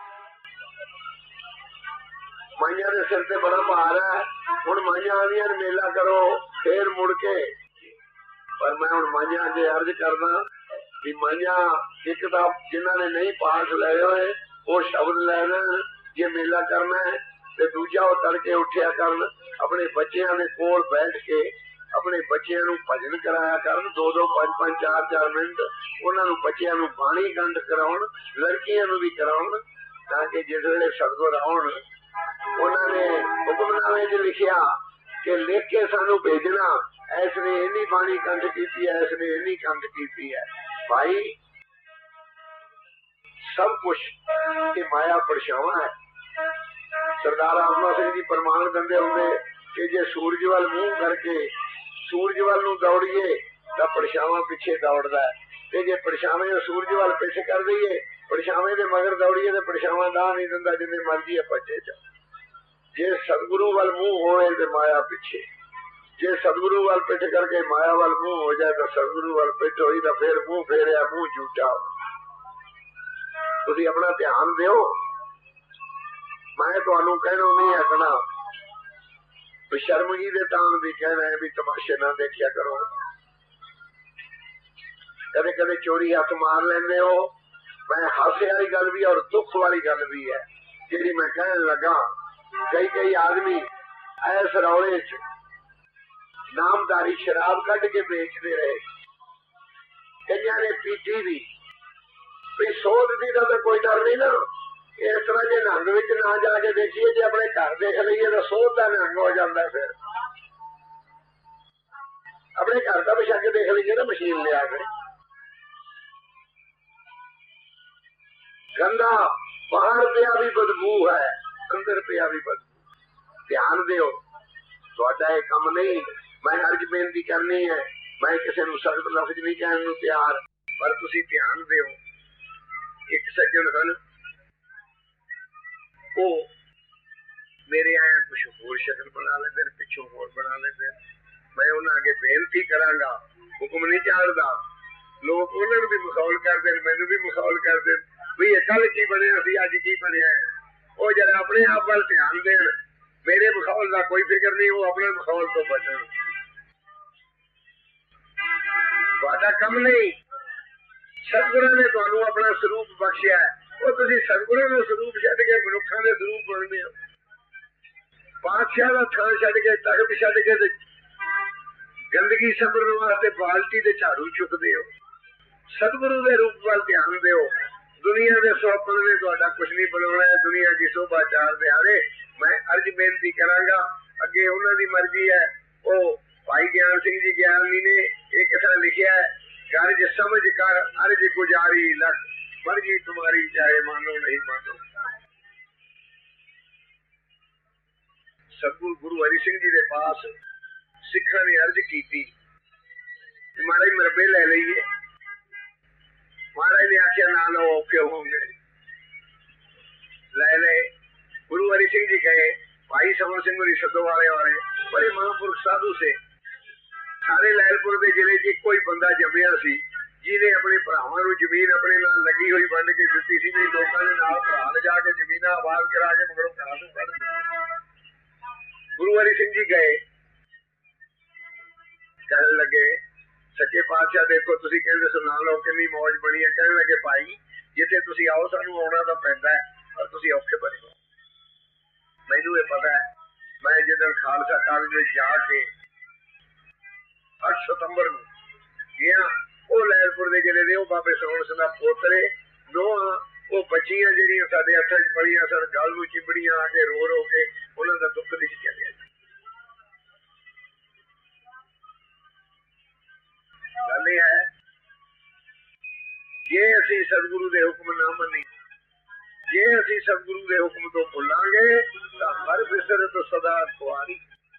ਮਾਈਆਂ ਦੇ ਸਿਰ ਤੇ ਬੜਾ ਭਾਰ ਹੈ। ਹੁਣ ਮਾਈਆਂ ਆਉਂਦੀਆਂ ਨੇ ਮੇਲਾ ਕਰੋ, ਫੇਰ ਮੁੜ ਕੇ। ਪਰ ਮੈਂ ਹੁਣ ਮਾਈਆਂ ਅੱਗੇ ਅਰਜ਼ ਕਰਦਾ ਵੀ ਮਾਈਆਂ ਇੱਕ ਤਾਂ ਜਿਨ੍ਹਾਂ ਨੇ ਨਹੀਂ ਪਾਠ ਲਏ ਹੋਏ ਉਹ ਸ਼ਬਦ ਲੈ ਲੈਣ ਜੇ ਮੇਲਾ ਕਰਨਾ ਹੈ, ਤੇ ਦੂਜਾ ਉਹ ਤੜਕੇ ਉੱਠਿਆ ਕਰਨ, ਆਪਣੇ ਬੱਚਿਆਂ ਦੇ ਕੋਲ ਬੈਠ ਕੇ ਆਪਣੇ ਬੱਚਿਆਂ ਨੂੰ ਭਜਨ ਕਰਾਇਆ ਕਰਨ। ਦੋ ਦੋ ਪੰਜ ਪੰਜ ਚਾਰ ਚਾਰ ਮਿੰਟ ਉਹਨਾਂ ਨੂੰ, ਬੱਚਿਆਂ ਨੂੰ ਬਾਣੀ ਗੰਢ ਕਰਾਉਣ, ਲੜਕੀਆਂ ਨੂੰ ਵੀ ਕਰਾਉਣ, ਤਾਂ ਕਿ ਜਿਸ ਵੇਲੇ ਸਤਿਗੁਰ ਆਉਣ। ਉਹਨਾਂ ਨੇ ਹੁਕਮਨਾਮੇ 'ਚ ਲਿਖਿਆ ਕਿ ਲਿਖ ਕੇ ਸਾਨੂੰ ਭੇਜਣਾ, ਐਸ ਨੇ ਇੰਨੀ ਬਾਣੀ ਕੰਠ ਕੀਤੀ ਹੈ, ਐਸ ਨੇ ਇੰਨੀ ਕੰਠ ਕੀਤੀ ਹੈ। ਭਾਈ ਸਭ ਕੁਛ ਇਹ ਮਾਇਆ ਪਰਛਾਵਾਂ ਹੈ। ਸਰਦਾਰ ਆਤਮਾ ਸਿੰਘ ਜੀ ਪ੍ਰਮਾਣ ਦਿੰਦੇ ਹੁੰਦੇ ਕਿ ਜੇ ਸੂਰਜ ਵੱਲ ਮੂੰਹ ਕਰਕੇ ਸੂਰਜ ਵੱਲ ਨੂੰ ਦੌੜੀਏ ਤਾਂ ਪਰਛਾਵਾਂ ਪਿੱਛੇ ਦੌੜਦਾ ਹੈ, ਤੇ ਜੇ ਪਰਛਾਵੇਂ ਸੂਰਜ ਵੱਲ ਪਿੱਛ ਕਰ ਦਈਏ, ਪਰਛਾਵੇਂ ਦੇ ਮਗਰ ਦੌੜੀਏ ਤੇ ਪਰਛਾਵਾਂ ਦਾ ਨਹੀਂ ਦਿੰਦਾ, ਜਿੰਨੇ ਮਰਜ਼ੀ ਆ ਭੱਜੇ ਜਾ। ਜੇ ਸਤਿਗੁਰੂ ਵੱਲ ਮੂੰਹ ਹੋਏ ਤੇ ਮਾਇਆ ਪਿੱਛੇ, ਜੇ ਸਤਿਗੁਰੂ ਵੱਲ ਪਿੱਠ ਕਰਕੇ ਮਾਇਆ ਵੱਲ ਮੂੰਹ ਹੋ ਜਾਏ ਤਾਂ ਸਤਿਗੁਰੂ ਵੱਲ ਪਿੱਠ ਹੋਈ ਤਾਂ ਫਿਰ ਮੂੰਹ ਫੇਰਿਆ, ਮੂੰਹ ਝੂਠਾ। ਤੁਸੀਂ ਆਪਣਾ ਧਿਆਨ ਦਿਓ। ਮੈਂ ਤੁਹਾਨੂੰ ਕਹਿਣਾ ਨਹੀਂ ਆਖਣਾ, ਬਸ਼ਰਮਗੀ ਦੇ ਤਾਂ ਵੀ ਕਹਿਣਾ ਹੈ ਵੀ ਤਮਾਸ਼ੇ ਨਾ ਦੇਖਿਆ ਕਰੋ। ਕਦੇ ਕਦੇ ਚੋਰੀ ਹੱਥ ਮਾਰ ਲੈਂਦੇ ਹੋ। ਮੈਂ ਹਾਸੇ ਵਾਲੀ ਗੱਲ ਵੀ ਔਰ ਦੁੱਖ ਵਾਲੀ ਗੱਲ ਵੀ ਹੈ ਜਿਹੜੀ ਮੈਂ ਕਹਿਣ ਲੱਗਾ। ਕਈ ਕਈ ਆਦਮੀ ਐਸ ਰੌਲੇ 'ਚ ਨਾਮਦਾਰੀ ਸ਼ਰਾਬ ਕੱਢ ਕੇ ਵੇਚਦੇ ਰਹੇ। ਕਈਆਂ ਨੇ ਪੀਤੀ ਵੀ, ਵੀ ਸੋਧ ਦੀ ਦਾ ਤਾਂ ਕੋਈ ਡਰ ਨਹੀਂ ਨਾ। ਇਸ ਤਰ੍ਹਾਂ ਜੇ ਨੰਗ ਵਿੱਚ ਨਾ ਜਾ ਕੇ ਦੇਖੀਏ, ਜੇ ਆਪਣੇ ਘਰ ਦੇਖ ਲਈਏ ਤਾਂ ਸੋਧ ਦਾ ਨੰਗ ਹੋ ਜਾਂਦਾ। ਫਿਰ ਆਪਣੇ ਘਰ ਦਾ ਵਿਛਾ ਕੇ ਦੇਖ ਲਈਏ ਨਾ ਮਸ਼ੀਨ ਲਿਆ ਕੇ। ਗੰਦਾ ਬਾਹਰ ਪਿਆ ਵੀ ਬਦਬੂ ਹੈ, ਅੰਦਰ ਪਿਆ ਵੀ ਬਦਬੂ। ਧਿਆਨ ਦਿਓ, ਤੁਹਾਡਾ ਇਹ ਕੰਮ ਨਹੀਂ। ਮੈਂ ਅਰਜ਼ ਬੇਨਤੀ ਕਰਨੀ ਹੈ, ਮੈਂ ਕਿਸੇ ਨੂੰ ਸਖਤ ਲਫ਼ਜ਼ ਨਹੀਂ ਕਹਿਣ ਨੂੰ ਤਿਆਰ, ਪਰ ਤੁਸੀਂ ਧਿਆਨ ਦਿਓ। ਇੱਕ ਸੱਜਣ ਹਨ, ਉਹ ਮੇਰੇ ਆਇਆ ਕੁਛ ਹੋਰ ਸ਼ਕਲ ਬਣਾ ਲੈਂਦੇ ਨੇ, ਪਿੱਛੋਂ ਹੋਰ ਬਣਾ ਲੈਂਦੇ ਨੇ। ਮੈਂ ਉਹਨਾਂ ਅੱਗੇ ਬੇਨਤੀ ਕਰਾਂਗਾ, ਹੁਕਮ ਨਹੀਂ ਚਾਲਦਾ। ਲੋਕ ਉਹਨਾਂ ਨੂੰ ਵੀ ਮਖੌਲ ਕਰਦੇ ਨੇ, ਮੈਨੂੰ ਵੀ ਮਖੌਲ ਕਰਦੇ ਨੇ ਵੀ ਇਹ ਕੱਲ ਕੀ ਬਣਿਆ ਸੀ, ਅੱਜ ਕੀ ਬਣਿਆ। ਉਹ ਜਰਾ ਆਪਣੇ ਆਪ ਵੱਲ ਧਿਆਨ ਦੇਣ। ਮੇਰੇ ਮਖੌਲ ਦਾ ਕੋਈ ਫਿਕਰ ਨਹੀਂ, ਉਹ ਆਪਣੇ ਮਖੌਲ ਤੋਂ ਬਚਣ। ਤੁਹਾਡਾ ਕੰਮ ਨਹੀਂ। ਸਤਿਗੁਰਾਂ ਨੇ ਤੁਹਾਨੂੰ ਆਪਣਾ ਸਰੂਪ ਬਖਸ਼ਿਆ, ਉਹ ਤੁਸੀਂ ਸਤਿਗੁਰਾਂ ਦਾ ਸਰੂਪ ਛੱਡ ਕੇ ਮਨੁੱਖਾਂ ਦੇ ਸਰੂਪ ਬਣਦੇ ਹੋ। ਪਾਤਸ਼ਾਹ ਦਾ ਥਾਂ ਛੱਡ ਕੇ, ਤਖਤ ਛੱਡ ਕੇ ਤੇ ਗੰਦਗੀ ਸੰਭਰਨ ਵਾਸਤੇ ਬਾਲਟੀ ਤੇ ਝਾੜੂ ਚੁੱਕਦੇ ਹੋ। ਸਤਿਗੁਰੂ ਦੇ ਰੂਪ ਵੱਲ ਧਿਆਨ ਦਿਓ। ਦੁਨੀਆ ਦੇ ਸੋਪਣ ਨੇ ਤੁਹਾਡਾ ਕੁਛ ਨਹੀਂ ਬਣਾਉਣਾ ਹੈ। ਦੁਨੀਆ ਦੀ ਸੋਭਾ ਚਾਰ ਦਿਹਾੜੇ। ਮੈਂ ਅਰਜ਼ ਬੇਨਤੀ ਕਰਾਂਗਾ, ਅੱਗੇ ਉਹਨਾਂ ਦੀ ਮਰਜ਼ੀ ਹੈ, ਉਹ ਭਾਈ ਗਿਆਨ ਸਿੰਘ ਜੀ ਗਿਆਨੀ ਨੇ ਇੱਕ ਥਾਂ ਲਿਖਿਆ ਹੈ, ਗਰਜ ਸਮਝ ਕਰ ਅਰਜ ਗੁਜ਼ਾਰੀ ਲਖ ਮਰਜੀ ਤੁਮਾਰੀ ਚਾਹੇ ਮਾਨੋ ਨਹੀਂ ਮਾਨੋ। ਸਤਿਗੁਰੂ ਗੁਰੂ ਹਰੀ ਸਿੰਘ ਜੀ ਦੇ ਪਾਸ ਸਿੱਖਾਂ ਨੇ ਅਰਜ ਕੀਤੀ, ਮਹਾਰਾਜ ਮਰਬੇ ਲੈ ਲਈਏ। ਮਹਾਰਾਜ ਨੇ ਆਖਿਆ ਨਾ ਲਓ, ਔਖੇ ਹੋਣਗੇ। ਲੈ ਲਏ। ਗੁਰੂ ਹਰੀ ਸਿੰਘ ਜੀ ਗਏ। ਭਾਈ ਸਮਰ ਸਿੰਘ ਹੋਰੀ ਸੱਦੋ ਵਾਲੇ ਵਾਲੇ ਬੜੇ ਮਹਾਂਪੁਰਖ ਸਾਧੂ ਸੇ। ਸਾਰੇ ਲਹਿਲਪੁਰ ਦੇ ਜ਼ਿਲ੍ਹੇ 'ਚ ਇੱਕੋ ਹੀ ਬੰਦਾ ਜੰਮਿਆ ਸੀ ਜਿਹਨੇ ਆਪਣੇ ਭਰਾਵਾਂ ਨੂੰ ਜ਼ਮੀਨ ਆਪਣੇ ਨਾਲ ਲੱਗੀ ਹੋਈ ਵੰਡ ਕੇ ਦਿੱਤੀ ਸੀ, ਵੀ ਲੋਕਾਂ ਦੇ ਨਾਲ ਭਰਾ ਲਿਜਾ ਕੇ ਜ਼ਮੀਨਾਂ ਆਬਾਦ ਕਰਾ ਕੇ ਮਗਰੋਂ ਘਰਾਂ ਤੋਂ ਕੱਢ ਦਿੱਤੀ। ਗੁਰੂ ਹਰੀ ਸਿੰਘ ਜੀ ਗਏ, ਕਹਿਣ ਲੱਗੇ ਸੱਚੇ ਪਾਤਸ਼ਾਹ ਦੇਖੋ ਤੁਸੀਂ ਕਹਿੰਦੇ ਸੋ ਨਾ ਲਓ, ਕਿੰਨੀ ਮੌਜ ਬਣੀ ਹੈ। ਕਹਿਣ ਲੱਗੇ ਭਾਈ ਜਿੱਥੇ ਤੁਸੀਂ ਆਓ ਸਾਨੂੰ ਆਉਣਾ ਤਾਂ ਪੈਂਦਾ ਹੈ, ਪਰ ਤੁਸੀਂ ਔਖੇ ਬਣੇ ਹੋ। ਮੈਨੂੰ ਇਹ ਪਤਾ ਹੈ, ਮੈਂ ਜਦੋਂ ਖਾਲਸਾ ਕਾਲਜ ਵਿੱਚ ਜਾ ਕੇ ਅੱਠ ਸਤੰਬਰ ਨੂੰ ਗਿਆ, ਉਹ ਲਹਿਲਪੁਰ ਦੇ ਜਿਹੜੇ ਨੇ ਉਹ ਬਾਬੇ ਸੋਹਣ ਸਿੰਘ ਦਾ ਪੋਤਰੇ ਨੋਹਾਂ, ਉਹ ਬੱਚੀਆਂ ਜਿਹੜੀਆਂ ਸਾਡੇ ਹੱਥਾਂ 'ਚ ਪੜੀਆਂ ਸਨ, ਗੱਲ ਨੂੰ ਚਿੰਬੜੀਆਂ ਆ ਕੇ ਰੋ ਰੋ ਕੇ ਉਹਨਾਂ ਦਾ ਦੁੱਖ ਨਹੀਂ ਚੱਲਿਆ। ਗੱਲ ਇਹ ਹੈ, ਜੇ ਅਸੀਂ ਸਤਿਗੁਰੂ ਦੇ ਹੁਕਮ ਨਾ ਮੰਨੀ, ਜੇ ਅਸੀਂ ਸਤਿਗੁਰੂ ਦੇ ਹੁਕਮ ਤੋਂ ਭੁੱਲਾਂਗੇ ਤਾਂ ਹਰ ਵਿਸਰ ਤੋਂ ਸਦਾ ਖੁਆਰੀ।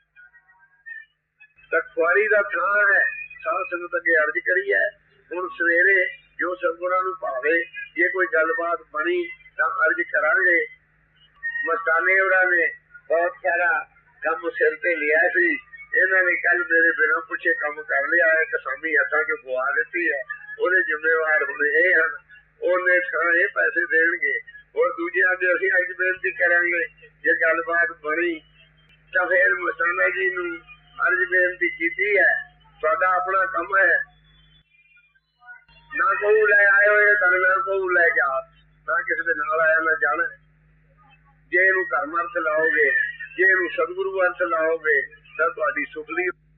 ਤਾਂ ਖੁਆਰੀ ਦਾ ਥਾਂ ਹੈ। ਸਾਧ ਸੰਗਤ ਅੱਗੇ ਅਰਜ਼ ਕਰੀ ਹੈ, ਹੁਣ ਸਵੇਰੇ ਜੋ ਸਤਿਗੁਰਾਂ ਨੂੰ ਭਾਵੇ, ਜੇ ਕੋਈ ਗੱਲਬਾਤ ਬਣੀ ਤਾਂ ਅਰਜ਼ ਕਰਾਂਗੇ। ਮਸਤਾਨੇ ਉਹਨਾਂ ਨੇ ਬਹੁਤ ਸਾਰਾ ਕੰਮ ਸਿਰ ਤੇ ਲਿਆ ਸੀ, ਇਹਨਾਂ ਨੇ ਕੱਲ ਮੇਰੇ ਬਿਨਾਂ ਪੁੱਛੇ ਕੰਮ ਕਰ ਲਿਆ ਹੈ, ਕਸਾਮੀ ਹੱਥਾਂ 'ਚ ਗਵਾ ਦਿੱਤੀ ਹੈ। ਉਹਦੇ ਜ਼ਿੰਮੇਵਾਰ ਹੁਣ ਇਹ ਹਨ, ਉਹਨੇ ਥਾਂ ਇਹ ਪੈਸੇ ਦੇਣਗੇ। ਹੋਰ ਦੂਜਿਆਂ ਦੇ ਅਸੀਂ ਅੱਜ ਬੇਨਤੀ ਕਰਾਂਗੇ, ਜੇ ਗੱਲਬਾਤ ਬਣੀ ਤਾਂ ਫਿਰ ਮਸਤਾਨਾ ਜੀ ਨੂੰ ਅਰਜ਼ ਬੇਨਤੀ ਕੀਤੀ ਹੈ, ਤੁਹਾਡਾ ਆਪਣਾ ਕੰਮ ਹੈ, ਨਾ ਕੋਈ ਲੈ ਆਏ ਹੋਏ ਤਾਂ ਨਾ ਕੋਈ ਲੈ ਕੇ ਆ, ਨਾ ਕਿਸੇ ਦੇ ਨਾਲ ਆਇਆ ਨਾ ਜਾਣਾ। ਜੇ ਇਹਨੂੰ ਧਰਮ ਅਰਥ ਲਾਓਗੇ, ਜੇ ਇਹਨੂੰ ਸਤਿਗੁਰੂ ਅਰਥ ਲਾਓਗੇ ਤਾਂ ਤੁਹਾਡੀ ਸੁਖਲੀ